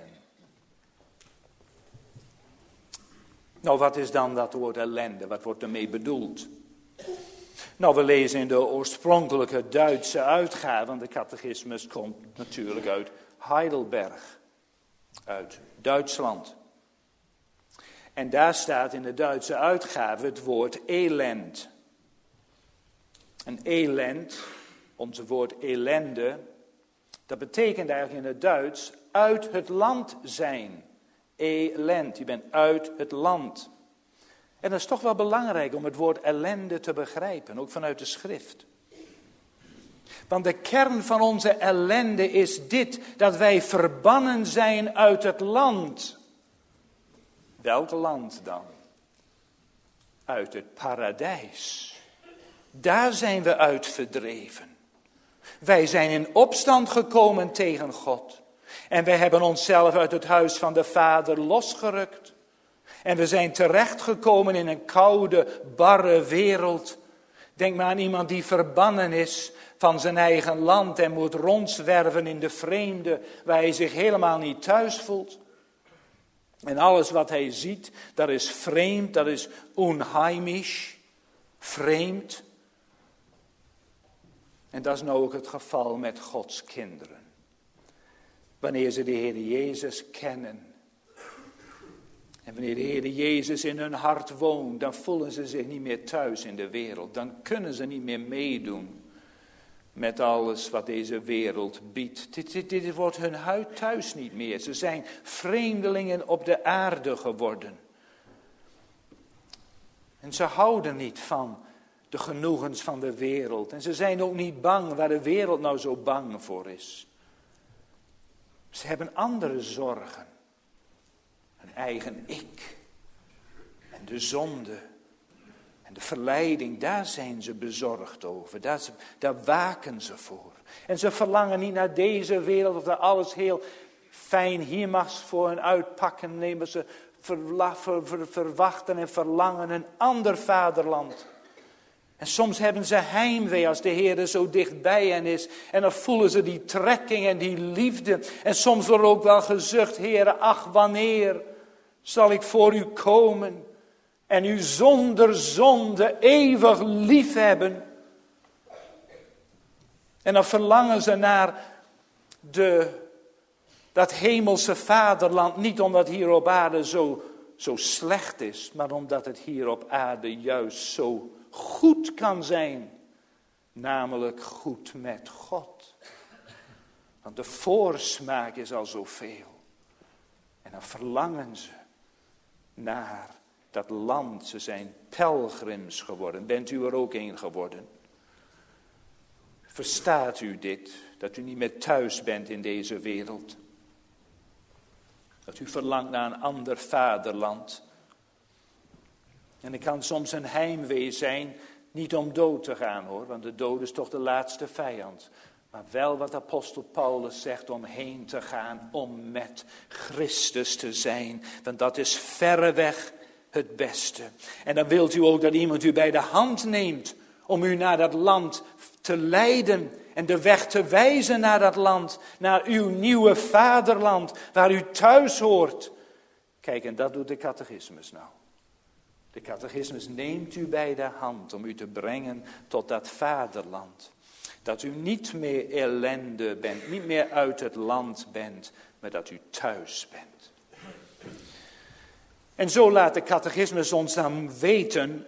Nou, wat is dan dat woord ellende? Wat wordt ermee bedoeld? Nou, we lezen in de oorspronkelijke Duitse uitgave, want de catechismus komt natuurlijk uit Heidelberg, uit Duitsland. En daar staat in de Duitse uitgave het woord elend. En elend, onze woord ellende, dat betekent eigenlijk in het Duits uit het land zijn. Elend, je bent uit het land. En dat is toch wel belangrijk om het woord ellende te begrijpen, ook vanuit de schrift. Want de kern van onze ellende is dit, dat wij verbannen zijn uit het land. Welk land dan? Uit het paradijs. Daar zijn we uit verdreven. Wij zijn in opstand gekomen tegen God. En wij hebben onszelf uit het huis van de Vader losgerukt. En we zijn terechtgekomen in een koude, barre wereld. Denk maar aan iemand die verbannen is van zijn eigen land en moet rondzwerven in de vreemde, waar hij zich helemaal niet thuis voelt. En alles wat hij ziet, dat is vreemd, dat is onheimisch, vreemd. En dat is nou ook het geval met Gods kinderen. wanneer ze de Heer Jezus kennen. En wanneer de Heer Jezus in hun hart woont, dan voelen ze zich niet meer thuis in de wereld. Dan kunnen ze niet meer meedoen met alles wat deze wereld biedt. Dit wordt hun huid thuis niet meer. Ze zijn vreemdelingen op de aarde geworden. En ze houden niet van de genoegens van de wereld. En ze zijn ook niet bang waar de wereld nou zo bang voor is. Ze hebben andere zorgen. Hun eigen ik. En de zonde. En de verleiding, daar zijn ze bezorgd over. Daar waken ze voor. En ze verlangen niet naar deze wereld of dat alles heel fijn hier mag voor hen uitpakken. Nemen ze verwachten en verlangen een ander vaderland. En soms hebben ze heimwee als de Heer zo dichtbij hen is. En dan voelen ze die trekking en die liefde. En soms wordt ook wel gezucht, Heer, ach wanneer zal ik voor u komen en u zonder zonde eeuwig lief hebben. En dan verlangen ze naar dat hemelse vaderland, niet omdat hier op aarde zo slecht is, maar omdat het hier op aarde juist zo goed kan zijn. Namelijk goed met God. Want de voorsmaak is al zoveel. En dan verlangen ze naar dat land. Ze zijn pelgrims geworden. Bent u er ook een geworden? Verstaat u dit? Dat u niet meer thuis bent in deze wereld. Dat u verlangt naar een ander vaderland. En het kan soms een heimwee zijn, niet om dood te gaan hoor, want de dood is toch de laatste vijand. Maar wel wat apostel Paulus zegt, om heen te gaan, om met Christus te zijn. Want dat is verreweg het beste. En dan wilt u ook dat iemand u bij de hand neemt, om u naar dat land te leiden. En de weg te wijzen naar dat land, naar uw nieuwe vaderland, waar u thuis hoort. Kijk, en dat doet de catechismus nou. De catechismus neemt u bij de hand om u te brengen tot dat vaderland. Dat u niet meer ellende bent, niet meer uit het land bent, maar dat u thuis bent. En zo laat de catechismus ons dan weten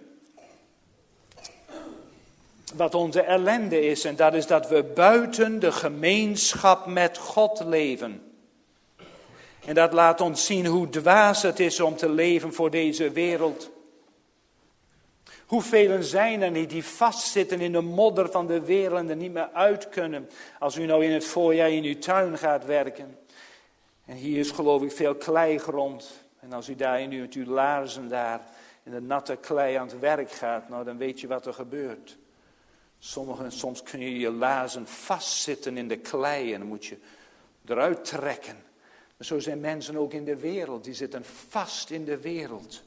wat onze ellende is. En dat is dat we buiten de gemeenschap met God leven. En dat laat ons zien hoe dwaas het is om te leven voor deze wereld. Hoeveel zijn er niet die vastzitten in de modder van de wereld en er niet meer uit kunnen. Als u nou in het voorjaar in uw tuin gaat werken. En hier is geloof ik veel kleigrond. En als u daar met uw laarzen daar in de natte klei aan het werk gaat. Nou dan weet je wat er gebeurt. Soms kun je je laarzen vastzitten in de klei en dan moet je eruit trekken. Maar zo zijn mensen ook in de wereld. Die zitten vast in de wereld.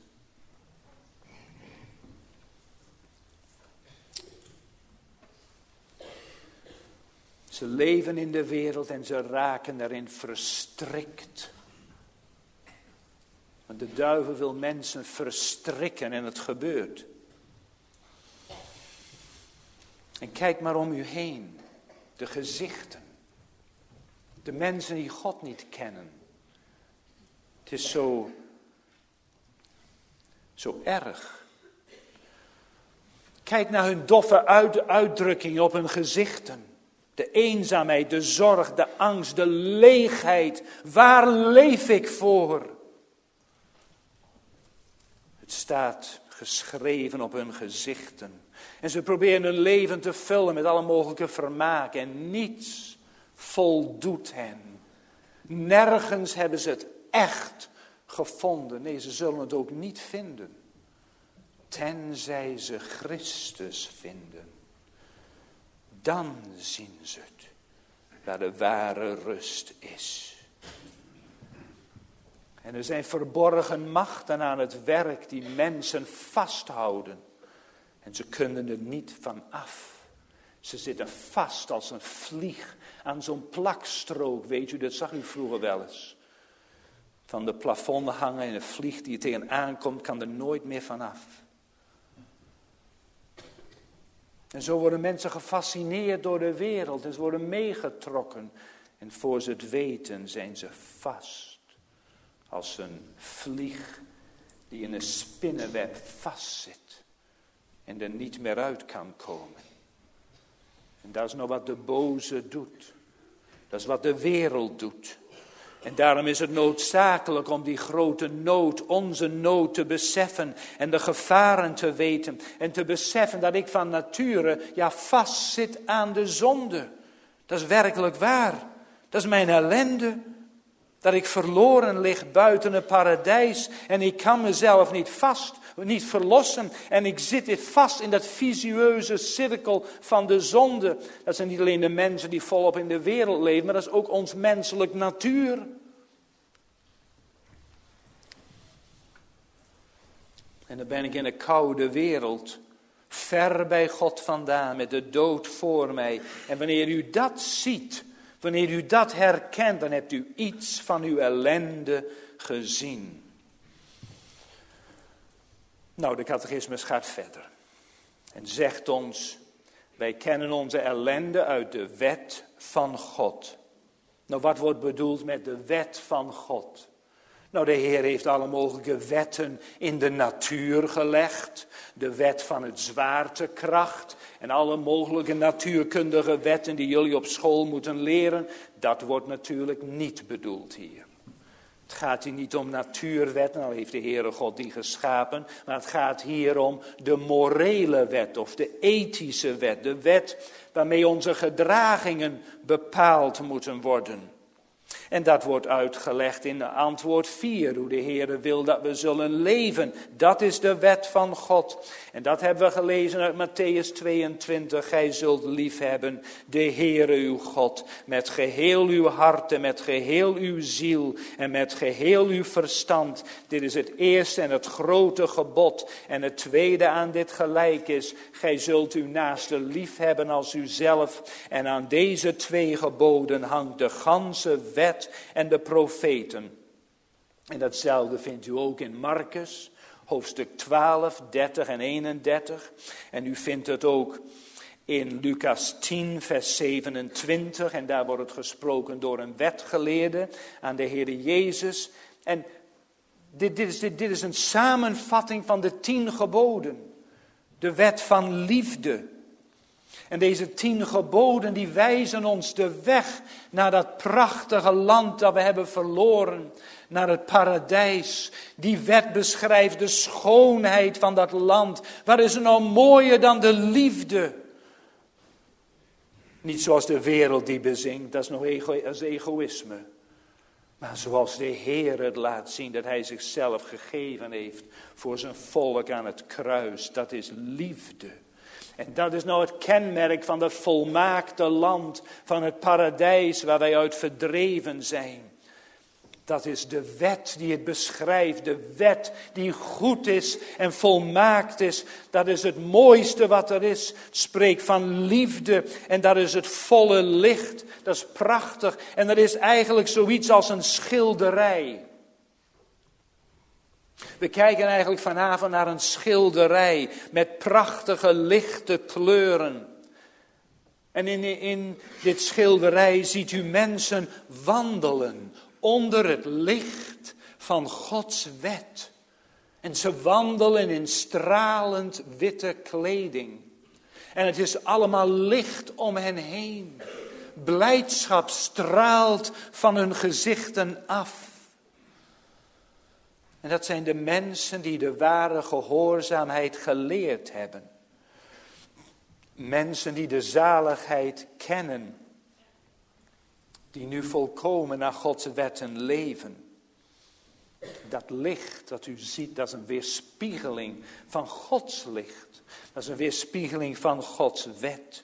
Ze leven in de wereld en ze raken erin verstrikt. Want de duivel wil mensen verstrikken en het gebeurt. En kijk maar om u heen. De gezichten. De mensen die God niet kennen. Het is zo erg. Kijk naar hun doffe uitdrukkingen op hun gezichten. De eenzaamheid, de zorg, de angst, de leegheid. Waar leef ik voor? Het staat geschreven op hun gezichten. En ze proberen hun leven te vullen met alle mogelijke vermaken. En niets voldoet hen. Nergens hebben ze het echt gevonden. Nee, ze zullen het ook niet vinden. Tenzij ze Christus vinden. Dan zien ze het, waar de ware rust is. En er zijn verborgen machten aan het werk die mensen vasthouden. En ze kunnen er niet van af. Ze zitten vast als een vlieg aan zo'n plakstrook. Weet u, dat zag u vroeger wel eens. Van de plafond hangen en een vlieg die er tegenaan komt, kan er nooit meer vanaf. En zo worden mensen gefascineerd door de wereld. En ze worden meegetrokken. En voor ze het weten zijn ze vast. Als een vlieg die in een spinnenweb vastzit. En er niet meer uit kan komen. En dat is nou wat de boze doet. Dat is wat de wereld doet. En daarom is het noodzakelijk om die grote nood, onze nood te beseffen en de gevaren te weten. En te beseffen dat ik van nature vast zit aan de zonde. Dat is werkelijk waar. Dat is mijn ellende. Dat ik verloren lig buiten het paradijs en ik kan mezelf niet verlossen. En ik zit vast in dat vicieuze cirkel van de zonde. Dat zijn niet alleen de mensen die volop in de wereld leven, maar dat is ook ons menselijk natuur. En dan ben ik in een koude wereld, ver bij God vandaan, met de dood voor mij. En wanneer u dat ziet, wanneer u dat herkent, dan hebt u iets van uw ellende gezien. Nou, de catechismus gaat verder. En zegt ons, wij kennen onze ellende uit de wet van God. Nou, wat wordt bedoeld met de wet van God? Nou, de Heer heeft alle mogelijke wetten in de natuur gelegd. De wet van het zwaartekracht en alle mogelijke natuurkundige wetten die jullie op school moeten leren. Dat wordt natuurlijk niet bedoeld hier. Het gaat hier niet om natuurwetten, al heeft de Heere God die geschapen. Maar het gaat hier om de morele wet of de ethische wet. De wet waarmee onze gedragingen bepaald moeten worden. En dat wordt uitgelegd in antwoord 4, hoe de Heere wil dat we zullen leven. Dat is de wet van God. En dat hebben we gelezen uit Mattheüs 22. Gij zult liefhebben de Heere uw God met geheel uw hart en met geheel uw ziel en met geheel uw verstand. Dit is het eerste en het grote gebod. En het tweede aan dit gelijk is, gij zult uw naaste liefhebben als uzelf. En aan deze 2 geboden hangt de ganse wet en de profeten. En datzelfde vindt u ook in Markus, hoofdstuk 12, 30 en 31. En u vindt het ook in Lucas 10, vers 27. En daar wordt het gesproken door een wetgeleerde aan de Heere Jezus. En dit is een samenvatting van de 10 geboden. De wet van liefde. En deze 10 geboden die wijzen ons de weg naar dat prachtige land dat we hebben verloren. Naar het paradijs. Die wet beschrijft de schoonheid van dat land. Wat is er nou mooier dan de liefde? Niet zoals de wereld die bezingt, dat is nog egoïsme. Maar zoals de Heer het laat zien, dat hij zichzelf gegeven heeft voor zijn volk aan het kruis. Dat is liefde. En dat is nou het kenmerk van dat volmaakte land, van het paradijs waar wij uit verdreven zijn. Dat is de wet die het beschrijft, de wet die goed is en volmaakt is. Dat is het mooiste wat er is. Het spreekt van liefde en dat is het volle licht. Dat is prachtig en dat is eigenlijk zoiets als een schilderij. We kijken eigenlijk vanavond naar een schilderij met prachtige lichte kleuren. En in dit schilderij ziet u mensen wandelen onder het licht van Gods wet. En ze wandelen in stralend witte kleding. En het is allemaal licht om hen heen. Blijdschap straalt van hun gezichten af. En dat zijn de mensen die de ware gehoorzaamheid geleerd hebben. Mensen die de zaligheid kennen. Die nu volkomen naar Gods wetten leven. Dat licht dat u ziet, dat is een weerspiegeling van Gods licht. Dat is een weerspiegeling van Gods wet.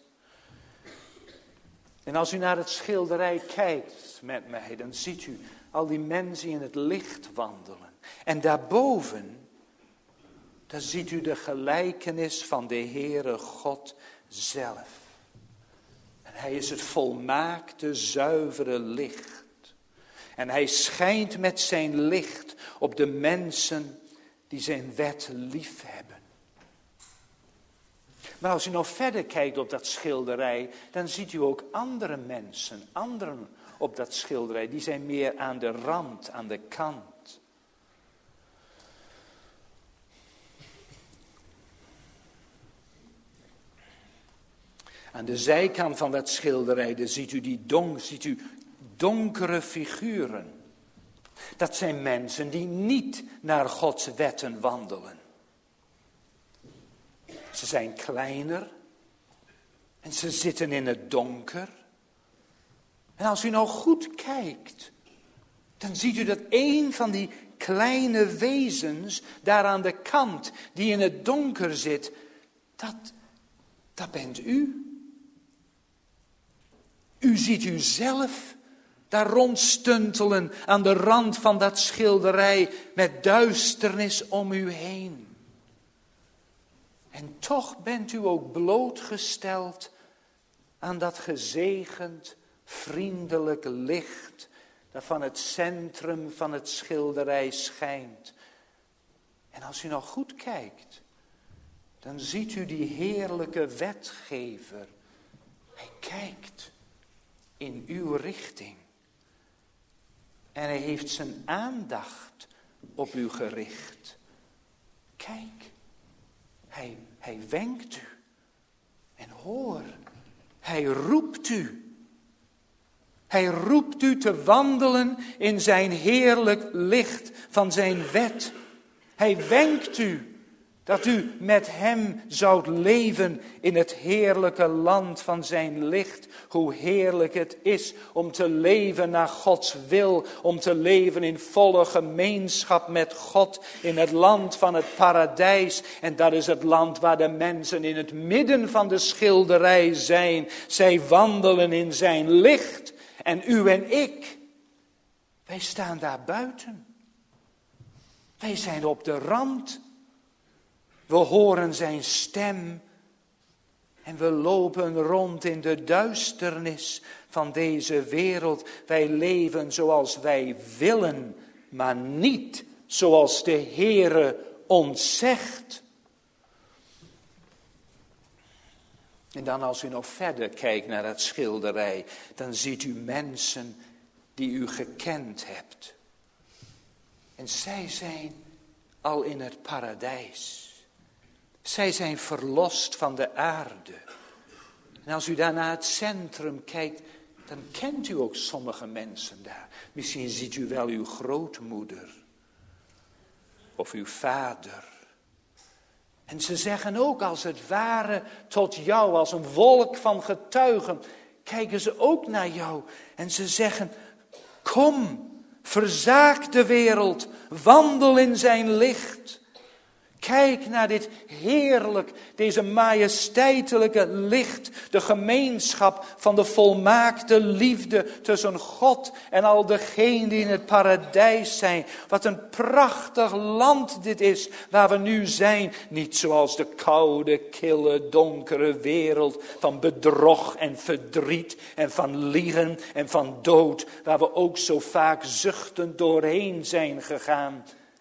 En als u naar het schilderij kijkt met mij, dan ziet u al die mensen in het licht wandelen. En daarboven, daar ziet u de gelijkenis van de Heere God zelf. En hij is het volmaakte, zuivere licht. En hij schijnt met zijn licht op de mensen die zijn wet lief hebben. Maar als u nog verder kijkt op dat schilderij, dan ziet u ook andere mensen, anderen op dat schilderij. Die zijn meer aan de rand, aan de kant. Aan de zijkant van dat schilderij ziet u donkere figuren. Dat zijn mensen die niet naar Gods wetten wandelen. Ze zijn kleiner en ze zitten in het donker. En als u nou goed kijkt, dan ziet u dat een van die kleine wezens daar aan de kant, die in het donker zit, dat bent u. U ziet uzelf daar rondstuntelen aan de rand van dat schilderij met duisternis om u heen. En toch bent u ook blootgesteld aan dat gezegend, vriendelijk licht dat van het centrum van het schilderij schijnt. En als u nou goed kijkt, dan ziet u die heerlijke wetgever. Hij kijkt in uw richting. En hij heeft zijn aandacht op u gericht. Kijk, hij wenkt u. En hoor, hij roept u. Hij roept u te wandelen in zijn heerlijk licht van zijn wet. Hij wenkt u dat u met hem zoudt leven in het heerlijke land van zijn licht. Hoe heerlijk het is om te leven naar Gods wil. Om te leven in volle gemeenschap met God in het land van het paradijs. En dat is het land waar de mensen in het midden van de schilderij zijn. Zij wandelen in zijn licht. En u en ik, wij staan daar buiten. Wij zijn op de rand. We horen zijn stem en we lopen rond in de duisternis van deze wereld. Wij leven zoals wij willen, maar niet zoals de Heere ons zegt. En dan als u nog verder kijkt naar dat schilderij, dan ziet u mensen die u gekend hebt. En zij zijn al in het paradijs. Zij zijn verlost van de aarde. En als u daar naar het centrum kijkt, dan kent u ook sommige mensen daar. Misschien ziet u wel uw grootmoeder. Of uw vader. En ze zeggen ook als het ware tot jou, als een wolk van getuigen, kijken ze ook naar jou. En ze zeggen, kom, verzaak de wereld, wandel in zijn licht. Kijk naar dit heerlijk, deze majesteitelijke licht. De gemeenschap van de volmaakte liefde tussen God en al degenen die in het paradijs zijn. Wat een prachtig land dit is waar we nu zijn. Niet zoals de koude, kille, donkere wereld van bedrog en verdriet en van liegen en van dood. Waar we ook zo vaak zuchtend doorheen zijn gegaan.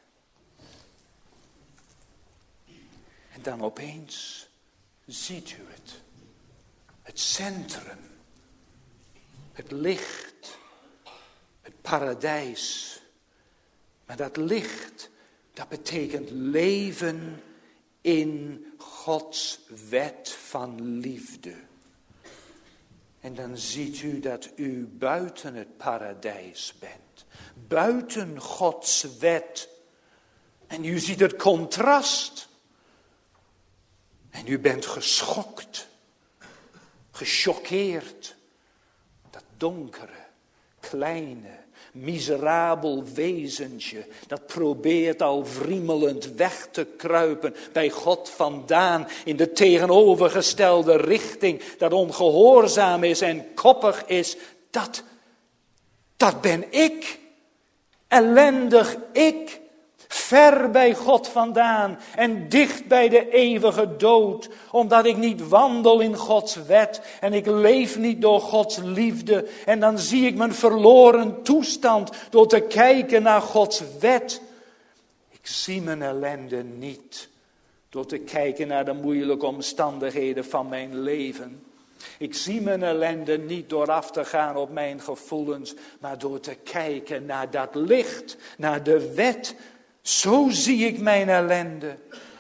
En dan opeens ziet u het. Het centrum. Het licht. Het paradijs. Maar dat licht, dat betekent leven in Gods wet van liefde. En dan ziet u dat u buiten het paradijs bent. Buiten Gods wet. En u ziet het contrast. En u bent geschokt, gechoqueerd. Dat donkere, kleine, miserabel wezentje, dat probeert al wriemelend weg te kruipen bij God vandaan in de tegenovergestelde richting, dat ongehoorzaam is en koppig is. Dat ben ik, ellendig ik. Ver bij God vandaan en dicht bij de eeuwige dood. Omdat ik niet wandel in Gods wet en ik leef niet door Gods liefde. En dan zie ik mijn verloren toestand door te kijken naar Gods wet. Ik zie mijn ellende niet door te kijken naar de moeilijke omstandigheden van mijn leven. Ik zie mijn ellende niet door af te gaan op mijn gevoelens, maar door te kijken naar dat licht, naar de wet. Zo zie ik mijn ellende.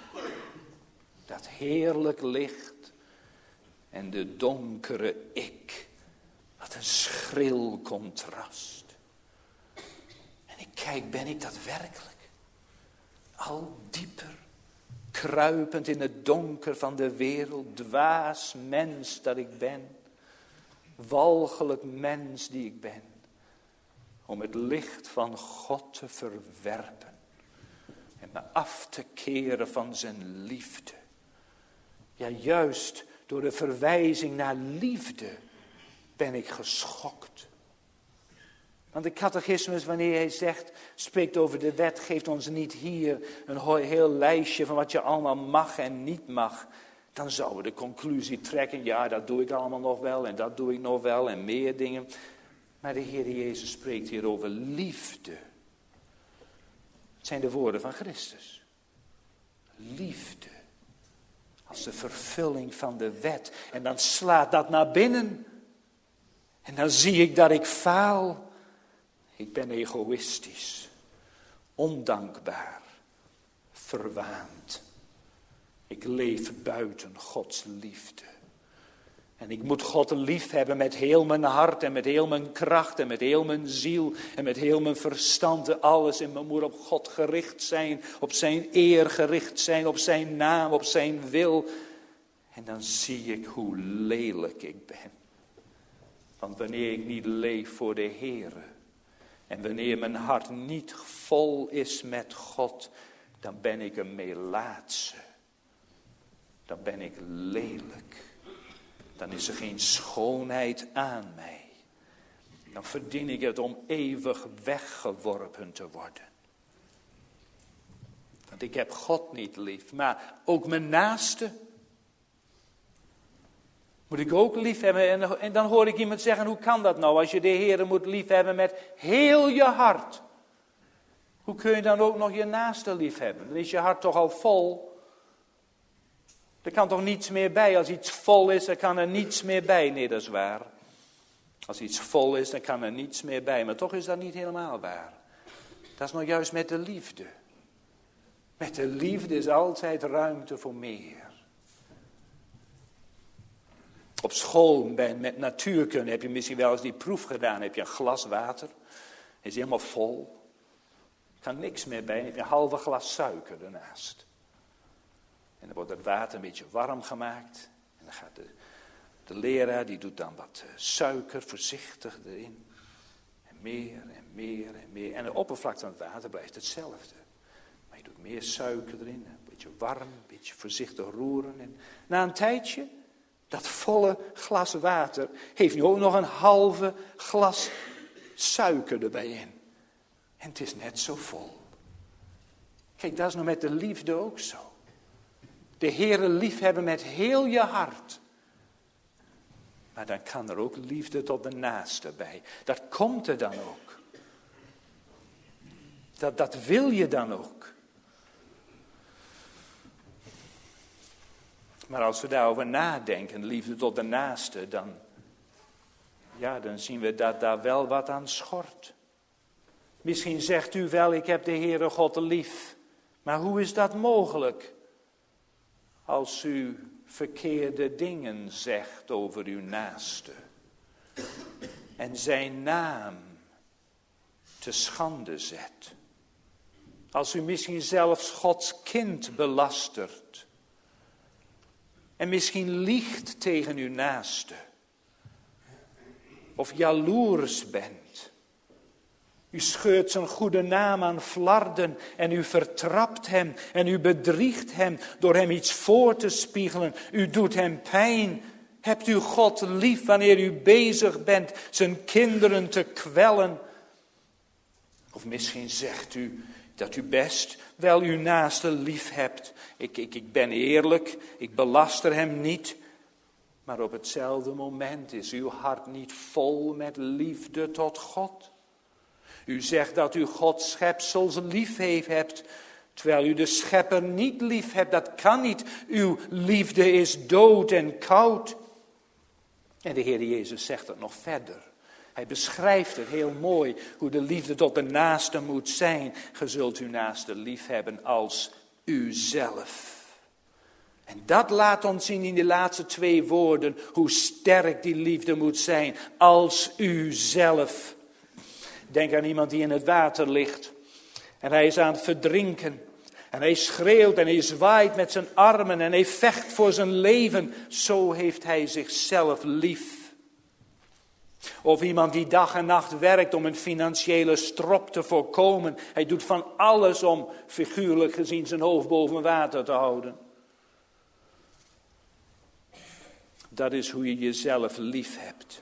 Dat heerlijk licht en de donkere ik. Wat een schril contrast. En ik kijk, ben ik dat werkelijk? Al dieper, kruipend in het donker van de wereld, dwaas mens dat ik ben. Walgelijk mens die ik ben. Om het licht van God te verwerpen. En me af te keren van zijn liefde. Ja, juist door de verwijzing naar liefde ben ik geschokt. Want de catechismus, wanneer hij zegt, spreekt over de wet, geeft ons niet hier een heel lijstje van wat je allemaal mag en niet mag. Dan zouden we de conclusie trekken, ja, dat doe ik allemaal nog wel en dat doe ik nog wel en meer dingen. Maar de Heer Jezus spreekt hier over liefde. Het zijn de woorden van Christus. Liefde. Als de vervulling van de wet. En dan slaat dat naar binnen. En dan zie ik dat ik faal. Ik ben egoïstisch. Ondankbaar. Verwaand. Ik leef buiten Gods liefde. En ik moet God lief hebben met heel mijn hart en met heel mijn kracht en met heel mijn ziel en met heel mijn verstand en alles. En mijn moet op God gericht zijn, op zijn eer gericht zijn, op zijn naam, op zijn wil. En dan zie ik hoe lelijk ik ben. Want wanneer ik niet leef voor de Heere en wanneer mijn hart niet vol is met God, dan ben ik een melaatse. Dan ben ik lelijk. Dan is er geen schoonheid aan mij. Dan verdien ik het om eeuwig weggeworpen te worden. Want ik heb God niet lief, maar ook mijn naaste moet ik ook lief hebben. En dan hoor ik iemand zeggen, hoe kan dat nou als je de Heere moet lief hebben met heel je hart? Hoe kun je dan ook nog je naaste lief hebben? Dan is je hart toch al vol. Er kan toch niets meer bij. Als iets vol is, dan kan er niets meer bij. Nee, dat is waar. Als iets vol is, dan kan er niets meer bij. Maar toch is dat niet helemaal waar. Dat is nou juist met de liefde. Met de liefde is altijd ruimte voor meer. Op school met natuurkunde heb je misschien wel eens die proef gedaan. Heb je een glas water. Is helemaal vol. Er kan niks meer bij. Dan heb je een halve glas suiker ernaast. En dan wordt het water een beetje warm gemaakt. En dan gaat de leraar, die doet dan wat suiker voorzichtig erin. En meer en meer en meer. En de oppervlakte van het water blijft hetzelfde. Maar je doet meer suiker erin. Een beetje warm, een beetje voorzichtig roeren. En na een tijdje, dat volle glas water heeft nu ook nog een halve glas suiker erbij in. En het is net zo vol. Kijk, dat is nou met de liefde ook zo. De Heere liefhebben met heel je hart. Maar dan kan er ook liefde tot de naaste bij. Dat komt er dan ook. Dat wil je dan ook. Maar als we daarover nadenken, liefde tot de naaste, dan zien we dat daar wel wat aan schort. Misschien zegt u wel, ik heb de Heere God lief. Maar hoe is dat mogelijk? Als u verkeerde dingen zegt over uw naaste. En zijn naam te schande zet. Als u misschien zelfs Gods kind belastert. En misschien liegt tegen uw naaste. Of jaloers bent. U scheurt zijn goede naam aan flarden en u vertrapt hem en u bedriegt hem door hem iets voor te spiegelen. U doet hem pijn. Hebt u God lief wanneer u bezig bent zijn kinderen te kwellen? Of misschien zegt u dat u best wel uw naaste lief hebt. Ik ben eerlijk, ik belaster hem niet. Maar op hetzelfde moment is uw hart niet vol met liefde tot God. U zegt dat u Gods schepsels lief hebt, terwijl u de schepper niet lief hebt. Dat kan niet. Uw liefde is dood en koud. En de Heer Jezus zegt het nog verder. Hij beschrijft het heel mooi, hoe de liefde tot de naaste moet zijn. Ge zult uw naaste lief hebben als uzelf. En dat laat ons zien in die laatste 2 woorden, hoe sterk die liefde moet zijn, als uzelf. Denk aan iemand die in het water ligt en hij is aan het verdrinken. En hij schreeuwt en hij zwaait met zijn armen en hij vecht voor zijn leven. Zo heeft hij zichzelf lief. Of iemand die dag en nacht werkt om een financiële strop te voorkomen. Hij doet van alles om, figuurlijk gezien, zijn hoofd boven water te houden. Dat is hoe je jezelf lief hebt.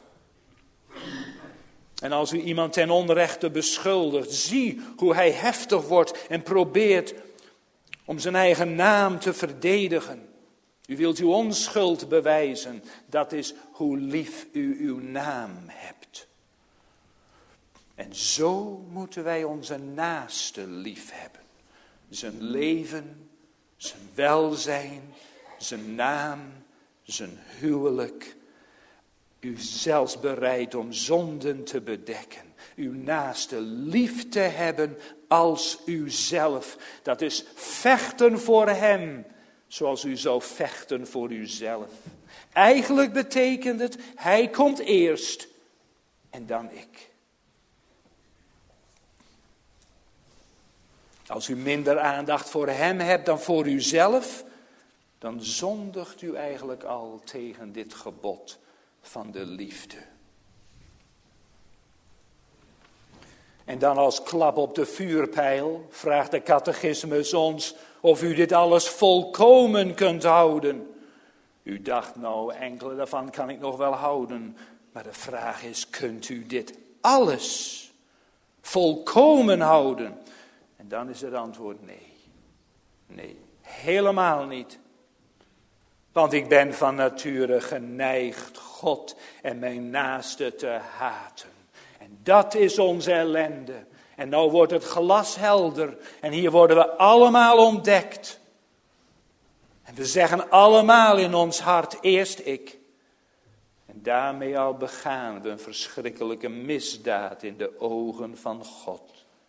En als u iemand ten onrechte beschuldigt, zie hoe hij heftig wordt en probeert om zijn eigen naam te verdedigen. U wilt uw onschuld bewijzen. Dat is hoe lief u uw naam hebt. En zo moeten wij onze naaste lief hebben. Zijn leven, zijn welzijn, zijn naam, zijn huwelijk. U zelfs bereid om zonden te bedekken. Uw naaste lief te hebben als uzelf. Dat is vechten voor hem, zoals u zou vechten voor uzelf. Eigenlijk betekent het, hij komt eerst en dan ik. Als u minder aandacht voor hem hebt dan voor uzelf, dan zondigt u eigenlijk al tegen dit gebod van de liefde. En dan als klap op de vuurpijl vraagt de catechismus ons of u dit alles volkomen kunt houden. U dacht nou, enkele daarvan kan ik nog wel houden. Maar de vraag is, kunt u dit alles volkomen houden? En dan is het antwoord nee. Nee, helemaal niet. Want ik ben van nature geneigd God en mijn naaste te haten. En dat is onze ellende. En nou wordt het glashelder. En hier worden we allemaal ontdekt. En we zeggen allemaal in ons hart, eerst ik. En daarmee al begaan we een verschrikkelijke misdaad in de ogen van God.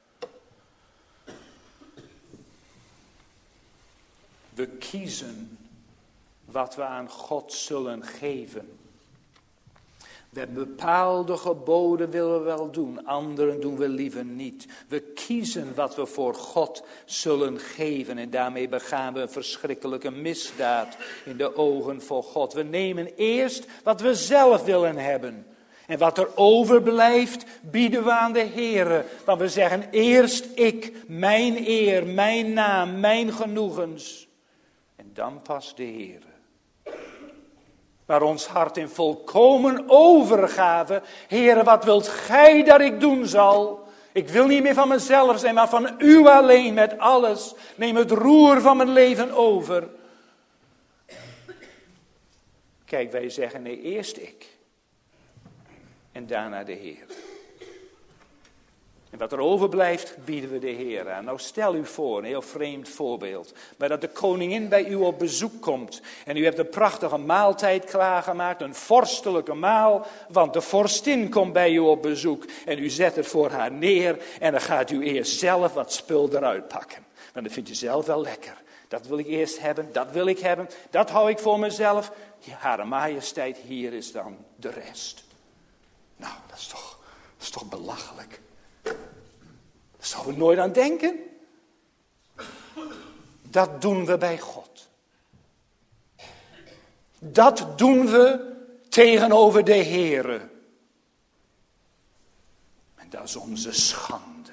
We kiezen wat we aan God zullen geven. We hebben bepaalde geboden willen we wel doen, anderen doen we liever niet. We kiezen wat we voor God zullen geven en daarmee begaan we een verschrikkelijke misdaad in de ogen van God. We nemen eerst wat we zelf willen hebben. En wat er overblijft, bieden we aan de Heere. Want we zeggen eerst ik, mijn eer, mijn naam, mijn genoegens. En dan pas de Heere. Maar ons hart in volkomen overgave. Heere, wat wilt gij dat ik doen zal? Ik wil niet meer van mezelf zijn, maar van u alleen met alles. Neem het roer van mijn leven over. Kijk, wij zeggen nee, eerst ik. En daarna de Heer. En wat er overblijft, bieden we de Heer aan. Nou stel u voor, een heel vreemd voorbeeld. Maar dat de koningin bij u op bezoek komt. En u hebt een prachtige maaltijd klaargemaakt. Een vorstelijke maal. Want de vorstin komt bij u op bezoek. En u zet het voor haar neer. En dan gaat u eerst zelf wat spul eruit pakken. Want dat vindt u zelf wel lekker. Dat wil ik eerst hebben, dat wil ik hebben. Dat hou ik voor mezelf. Ja, Hare Majesteit, hier is dan de rest. Nou, dat is toch belachelijk. Daar zouden we nooit aan denken. Dat doen we bij God. Dat doen we tegenover de Heere. En dat is onze schande.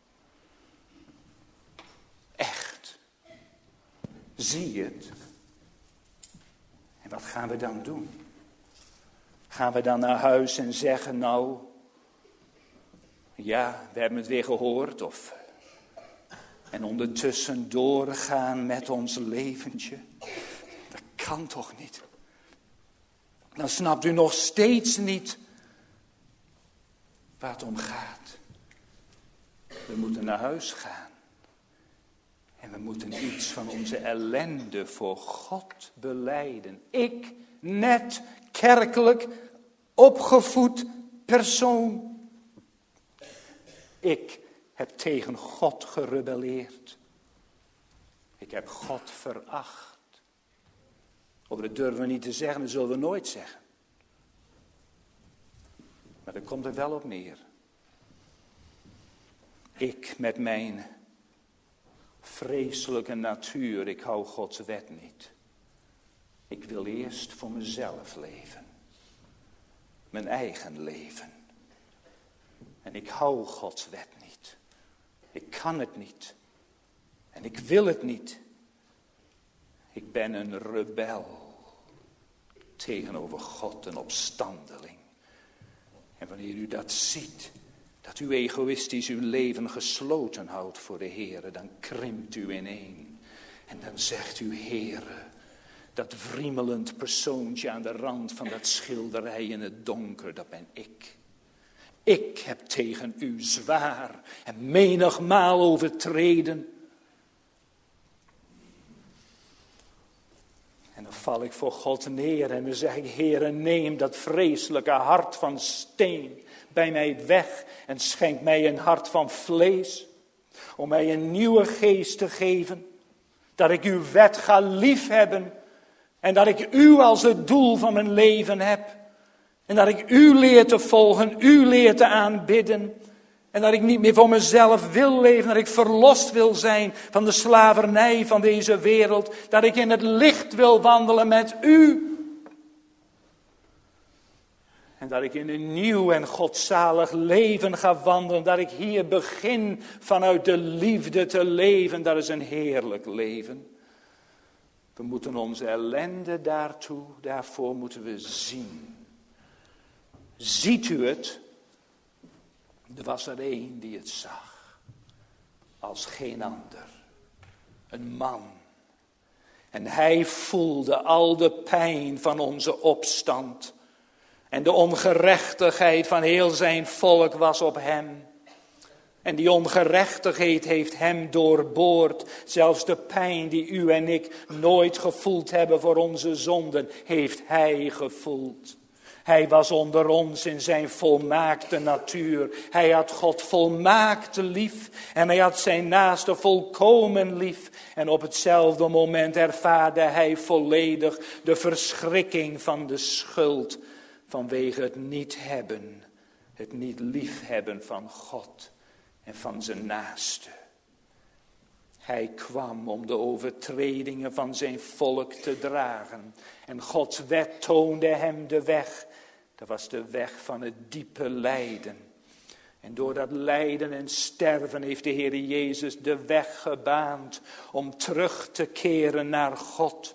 Echt. Zie je het? En wat gaan we dan doen? Gaan we dan naar huis en zeggen, nou, ja, we hebben het weer gehoord. En ondertussen doorgaan met ons leventje. Dat kan toch niet? Dan snapt u nog steeds niet waar het om gaat. We moeten naar huis gaan. En we moeten iets van onze ellende voor God belijden. Ik, net kerkelijk, opgevoed persoon. Ik heb tegen God gerebelleerd. Ik heb God veracht. Oh, dat durven we niet te zeggen, dat zullen we nooit zeggen. Maar daar komt het wel op neer. Ik met mijn vreselijke natuur, ik hou Gods wet niet. Ik wil eerst voor mezelf leven. Mijn eigen leven. En ik hou Gods wet niet. Ik kan het niet. En ik wil het niet. Ik ben een rebel tegenover God, een opstandeling. En wanneer u dat ziet, dat u egoïstisch uw leven gesloten houdt voor de Heere, dan krimpt u ineen. En dan zegt u, Heere, dat wriemelend persoontje aan de rand van dat schilderij in het donker, dat ben ik. Ik heb tegen u zwaar en menigmaal overtreden. En dan val ik voor God neer en dan zeg ik, Heere, neem dat vreselijke hart van steen bij mij weg en schenk mij een hart van vlees, om mij een nieuwe geest te geven, dat ik uw wet ga liefhebben en dat ik u als het doel van mijn leven heb en dat ik u leer te volgen, u leer te aanbidden en dat ik niet meer voor mezelf wil leven, dat ik verlost wil zijn van de slavernij van deze wereld, dat ik in het licht wil wandelen met u. En dat ik in een nieuw en godzalig leven ga wandelen. Dat ik hier begin vanuit de liefde te leven. Dat is een heerlijk leven. We moeten onze ellende daarvoor moeten we zien. Ziet u het? Er was er één die het zag. Als geen ander. Een man. En hij voelde al de pijn van onze opstand. En de ongerechtigheid van heel zijn volk was op hem. En die ongerechtigheid heeft hem doorboord. Zelfs de pijn die u en ik nooit gevoeld hebben voor onze zonden, heeft hij gevoeld. Hij was onder ons in zijn volmaakte natuur. Hij had God volmaakt lief. En hij had zijn naaste volkomen lief. En op hetzelfde moment ervaarde hij volledig de verschrikking van de schuld. Vanwege het niet hebben, het niet liefhebben van God en van zijn naaste. Hij kwam om de overtredingen van zijn volk te dragen. En Gods wet toonde hem de weg. Dat was de weg van het diepe lijden. En door dat lijden en sterven heeft de Heer Jezus de weg gebaand om terug te keren naar God.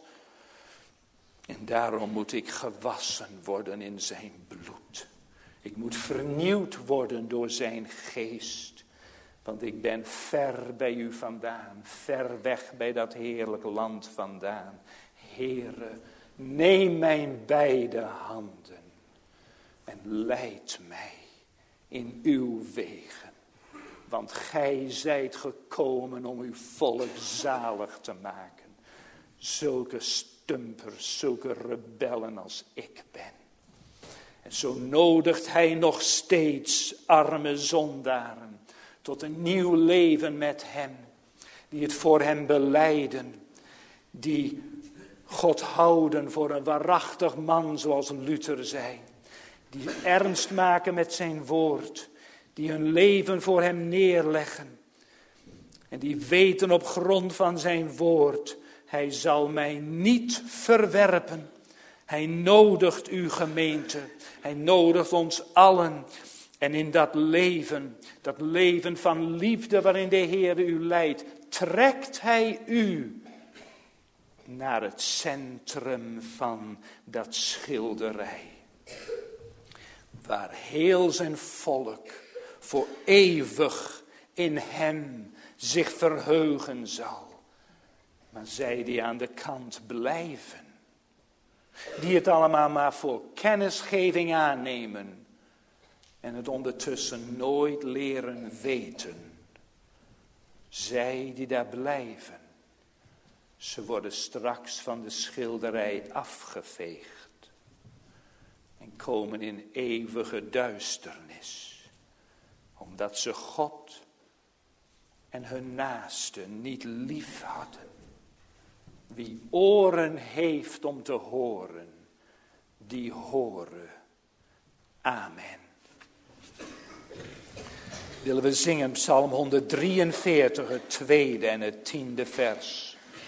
En daarom moet ik gewassen worden in zijn bloed. Ik moet vernieuwd worden door zijn geest. Want ik ben ver bij u vandaan. Ver weg bij dat heerlijke land vandaan. Heere, neem mijn beide handen. En leid mij in uw wegen. Want gij zijt gekomen om uw volk zalig te maken. Zulke stumpers, zulke rebellen als ik ben. En zo nodigt hij nog steeds arme zondaren tot een nieuw leven met hem. Die het voor hem belijden. Die God houden voor een waarachtig man zoals Luther zei. Die ernst maken met zijn woord. Die hun leven voor hem neerleggen. En die weten op grond van zijn woord. Hij zal mij niet verwerpen. Hij nodigt uw gemeente. Hij nodigt ons allen. En in dat leven van liefde waarin de Heer u leidt, trekt hij u naar het centrum van dat schilderij. Waar heel zijn volk voor eeuwig in hem zich verheugen zal. Maar zij die aan de kant blijven, die het allemaal maar voor kennisgeving aannemen en het ondertussen nooit leren weten. Zij die daar blijven, ze worden straks van de schilderij afgeveegd. en komen in eeuwige duisternis, omdat ze God en hun naasten niet lief hadden. Wie oren heeft om te horen, die horen. Amen. Willen we zingen Psalm 143, het tweede en het 10e vers.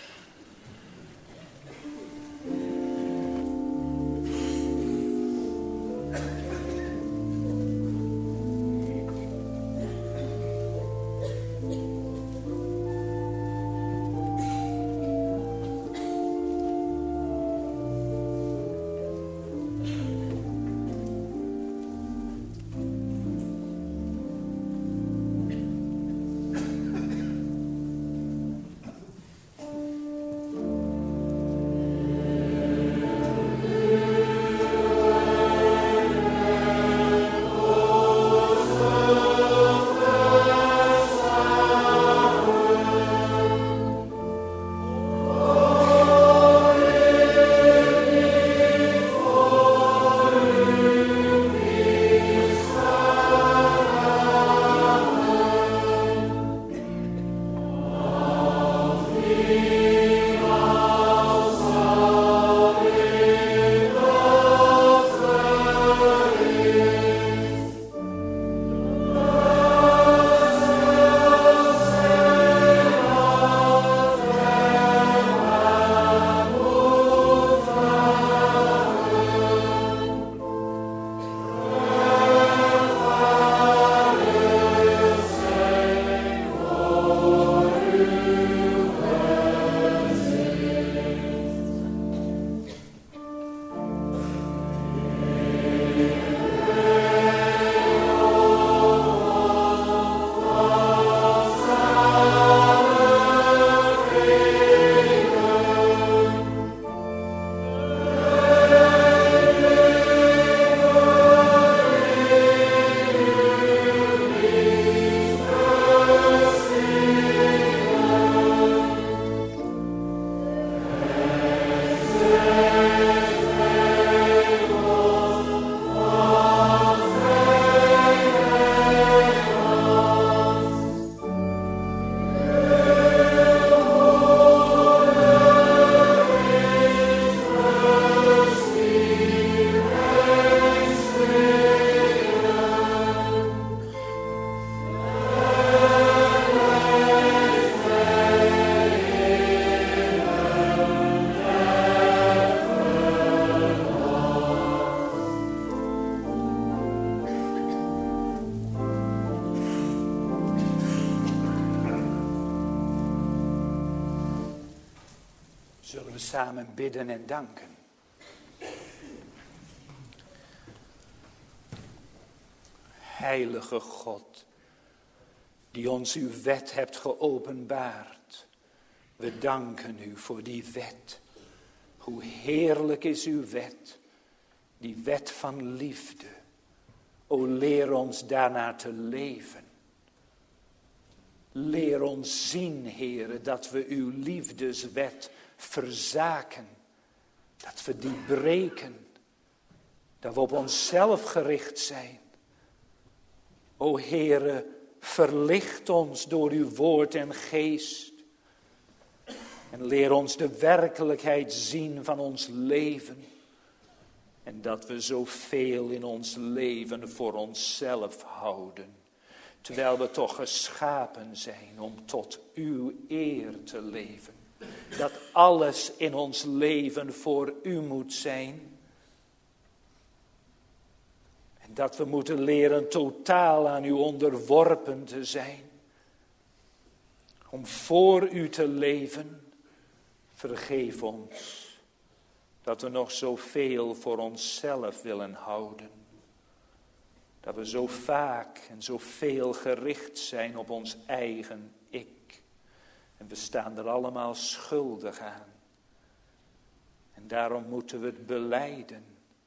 Zullen we samen bidden en danken. Heilige God, die ons uw wet hebt geopenbaard. We danken u voor die wet. Hoe heerlijk is uw wet, die wet van liefde. O, leer ons daarna te leven. Leer ons zien, Heere, dat we uw liefdeswet verzaken. Dat we die breken. Dat we op onszelf gericht zijn. O Heere, verlicht ons door uw woord en geest. En leer ons de werkelijkheid zien van ons leven. En dat we zoveel in ons leven voor onszelf houden. Terwijl we toch geschapen zijn om tot uw eer te leven. Dat alles in ons leven voor u moet zijn. En dat we moeten leren totaal aan u onderworpen te zijn. Om voor u te leven. Vergeef ons dat we nog zoveel voor onszelf willen houden. Dat we zo vaak en zoveel gericht zijn op ons eigen ik. En we staan er allemaal schuldig aan. En daarom moeten we het belijden.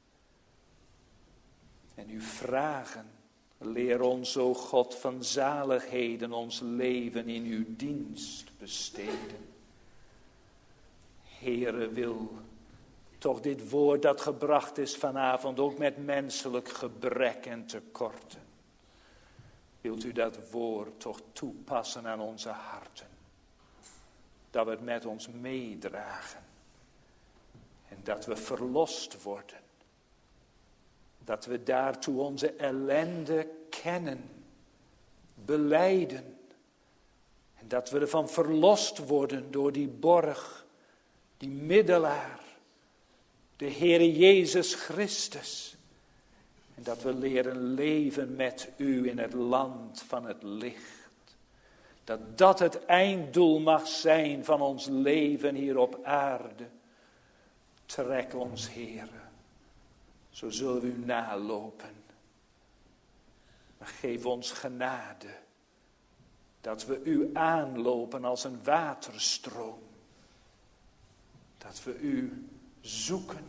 En u vragen, leer ons, o God van zaligheden, ons leven in uw dienst besteden. Heere, wil toch dit woord dat gebracht is vanavond ook met menselijk gebrek en tekorten. Wilt u dat woord toch toepassen aan onze harten? Dat we het met ons meedragen. En dat we verlost worden. Dat we daartoe onze ellende kennen. Belijden. En dat we ervan verlost worden door die borg. Die middelaar. De Heere Jezus Christus. En dat we leren leven met u in het land van het licht. Dat het einddoel mag zijn van ons leven hier op aarde. Trek ons, Heere. Zo zullen we u nalopen. Maar geef ons genade. Dat we u aanlopen als een waterstroom. Dat we u zoeken.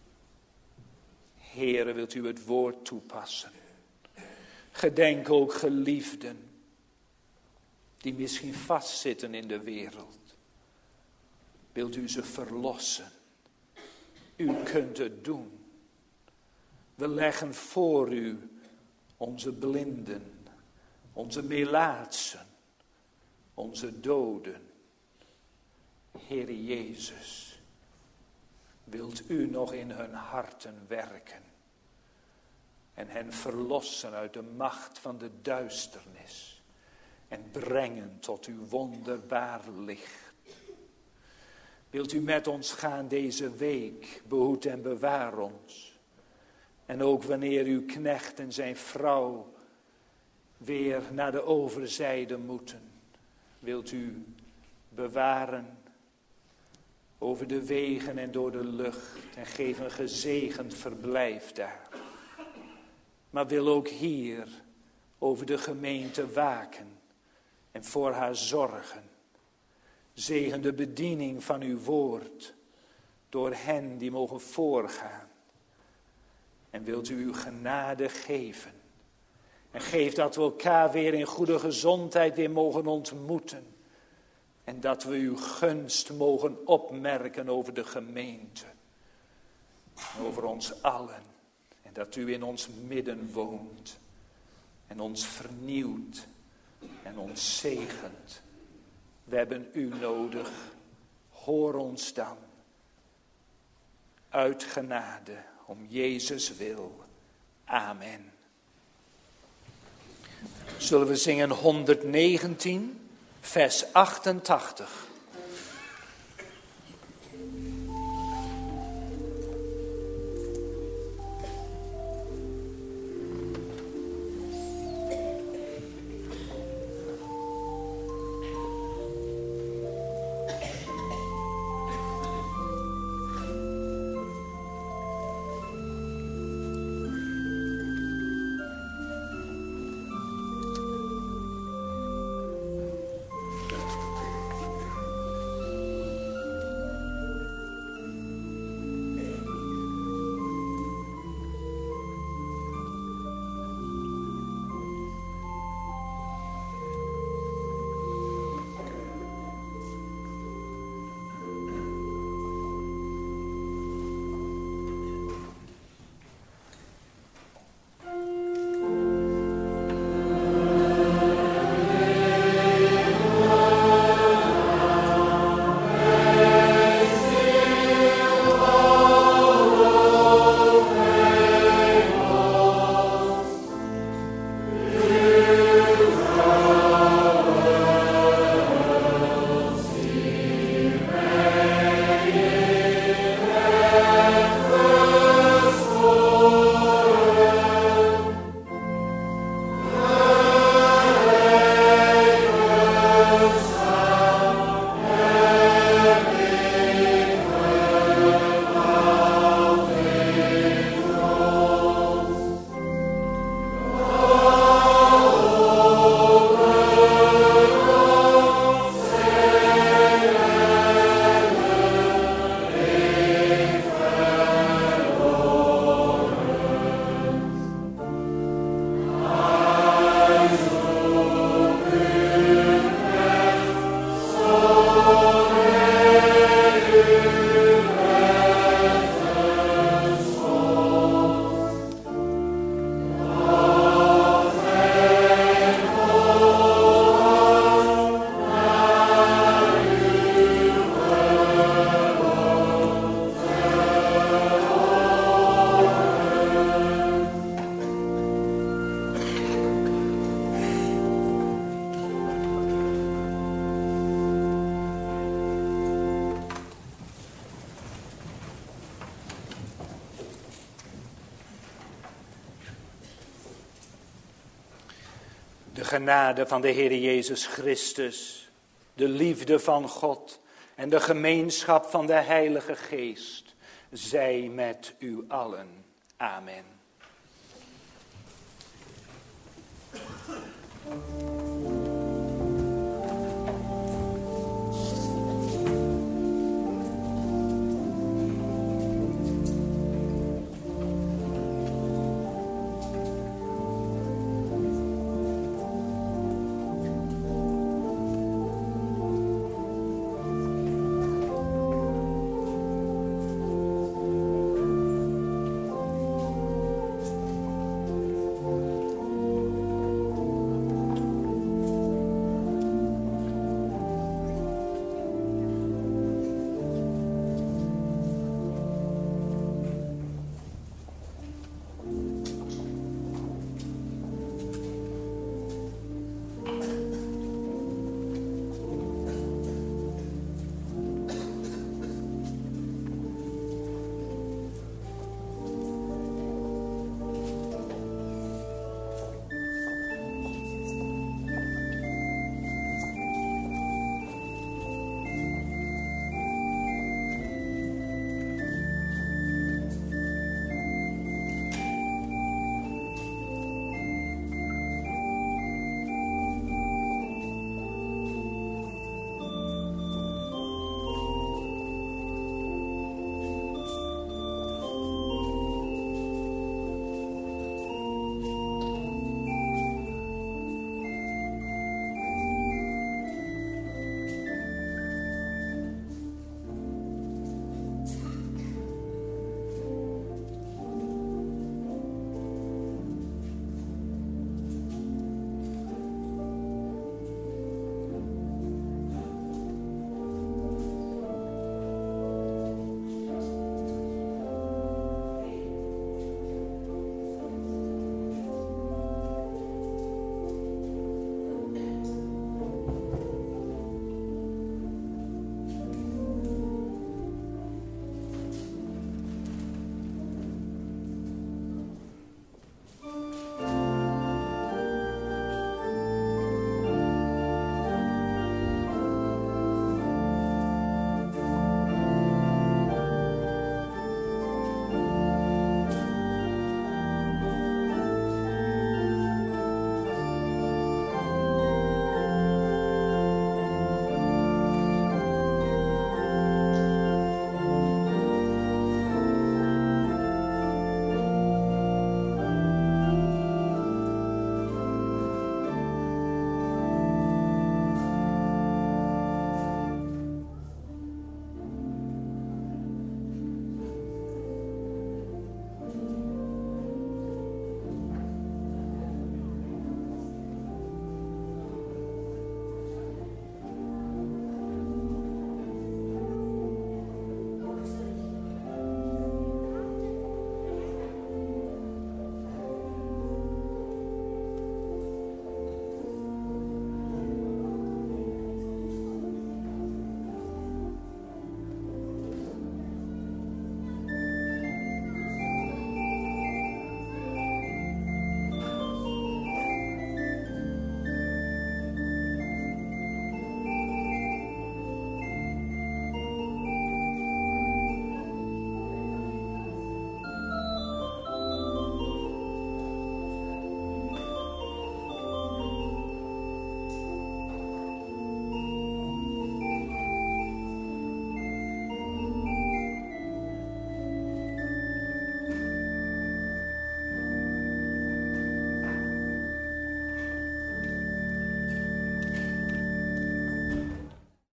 Heere, wilt u het woord toepassen. Gedenk ook geliefden. Die misschien vastzitten in de wereld. Wilt u ze verlossen. U kunt het doen. We leggen voor u onze blinden, onze melaatsen, onze doden. Heere Jezus, wilt u nog in hun harten werken en hen verlossen uit de macht van de duisternis en brengen tot uw wonderbaar licht. Wilt u met ons gaan deze week, behoed en bewaar ons. En ook wanneer uw knecht en zijn vrouw weer naar de overzijde moeten, wilt u bewaren over de wegen en door de lucht en geef een gezegend verblijf daar. Maar wil ook hier over de gemeente waken en voor haar zorgen. Zegen de bediening van uw woord door hen die mogen voorgaan. En wilt u uw genade geven. En geef dat we elkaar weer in goede gezondheid weer mogen ontmoeten. En dat we uw gunst mogen opmerken over de gemeente. Over ons allen. En dat u in ons midden woont. En ons vernieuwt. En ons zegent. We hebben u nodig. Hoor ons dan. Uit genade. Om Jezus wil. Amen. Zullen we zingen 119, vers 88. De genade van de Heer Jezus Christus, de liefde van God en de gemeenschap van de Heilige Geest zij met u allen. Amen.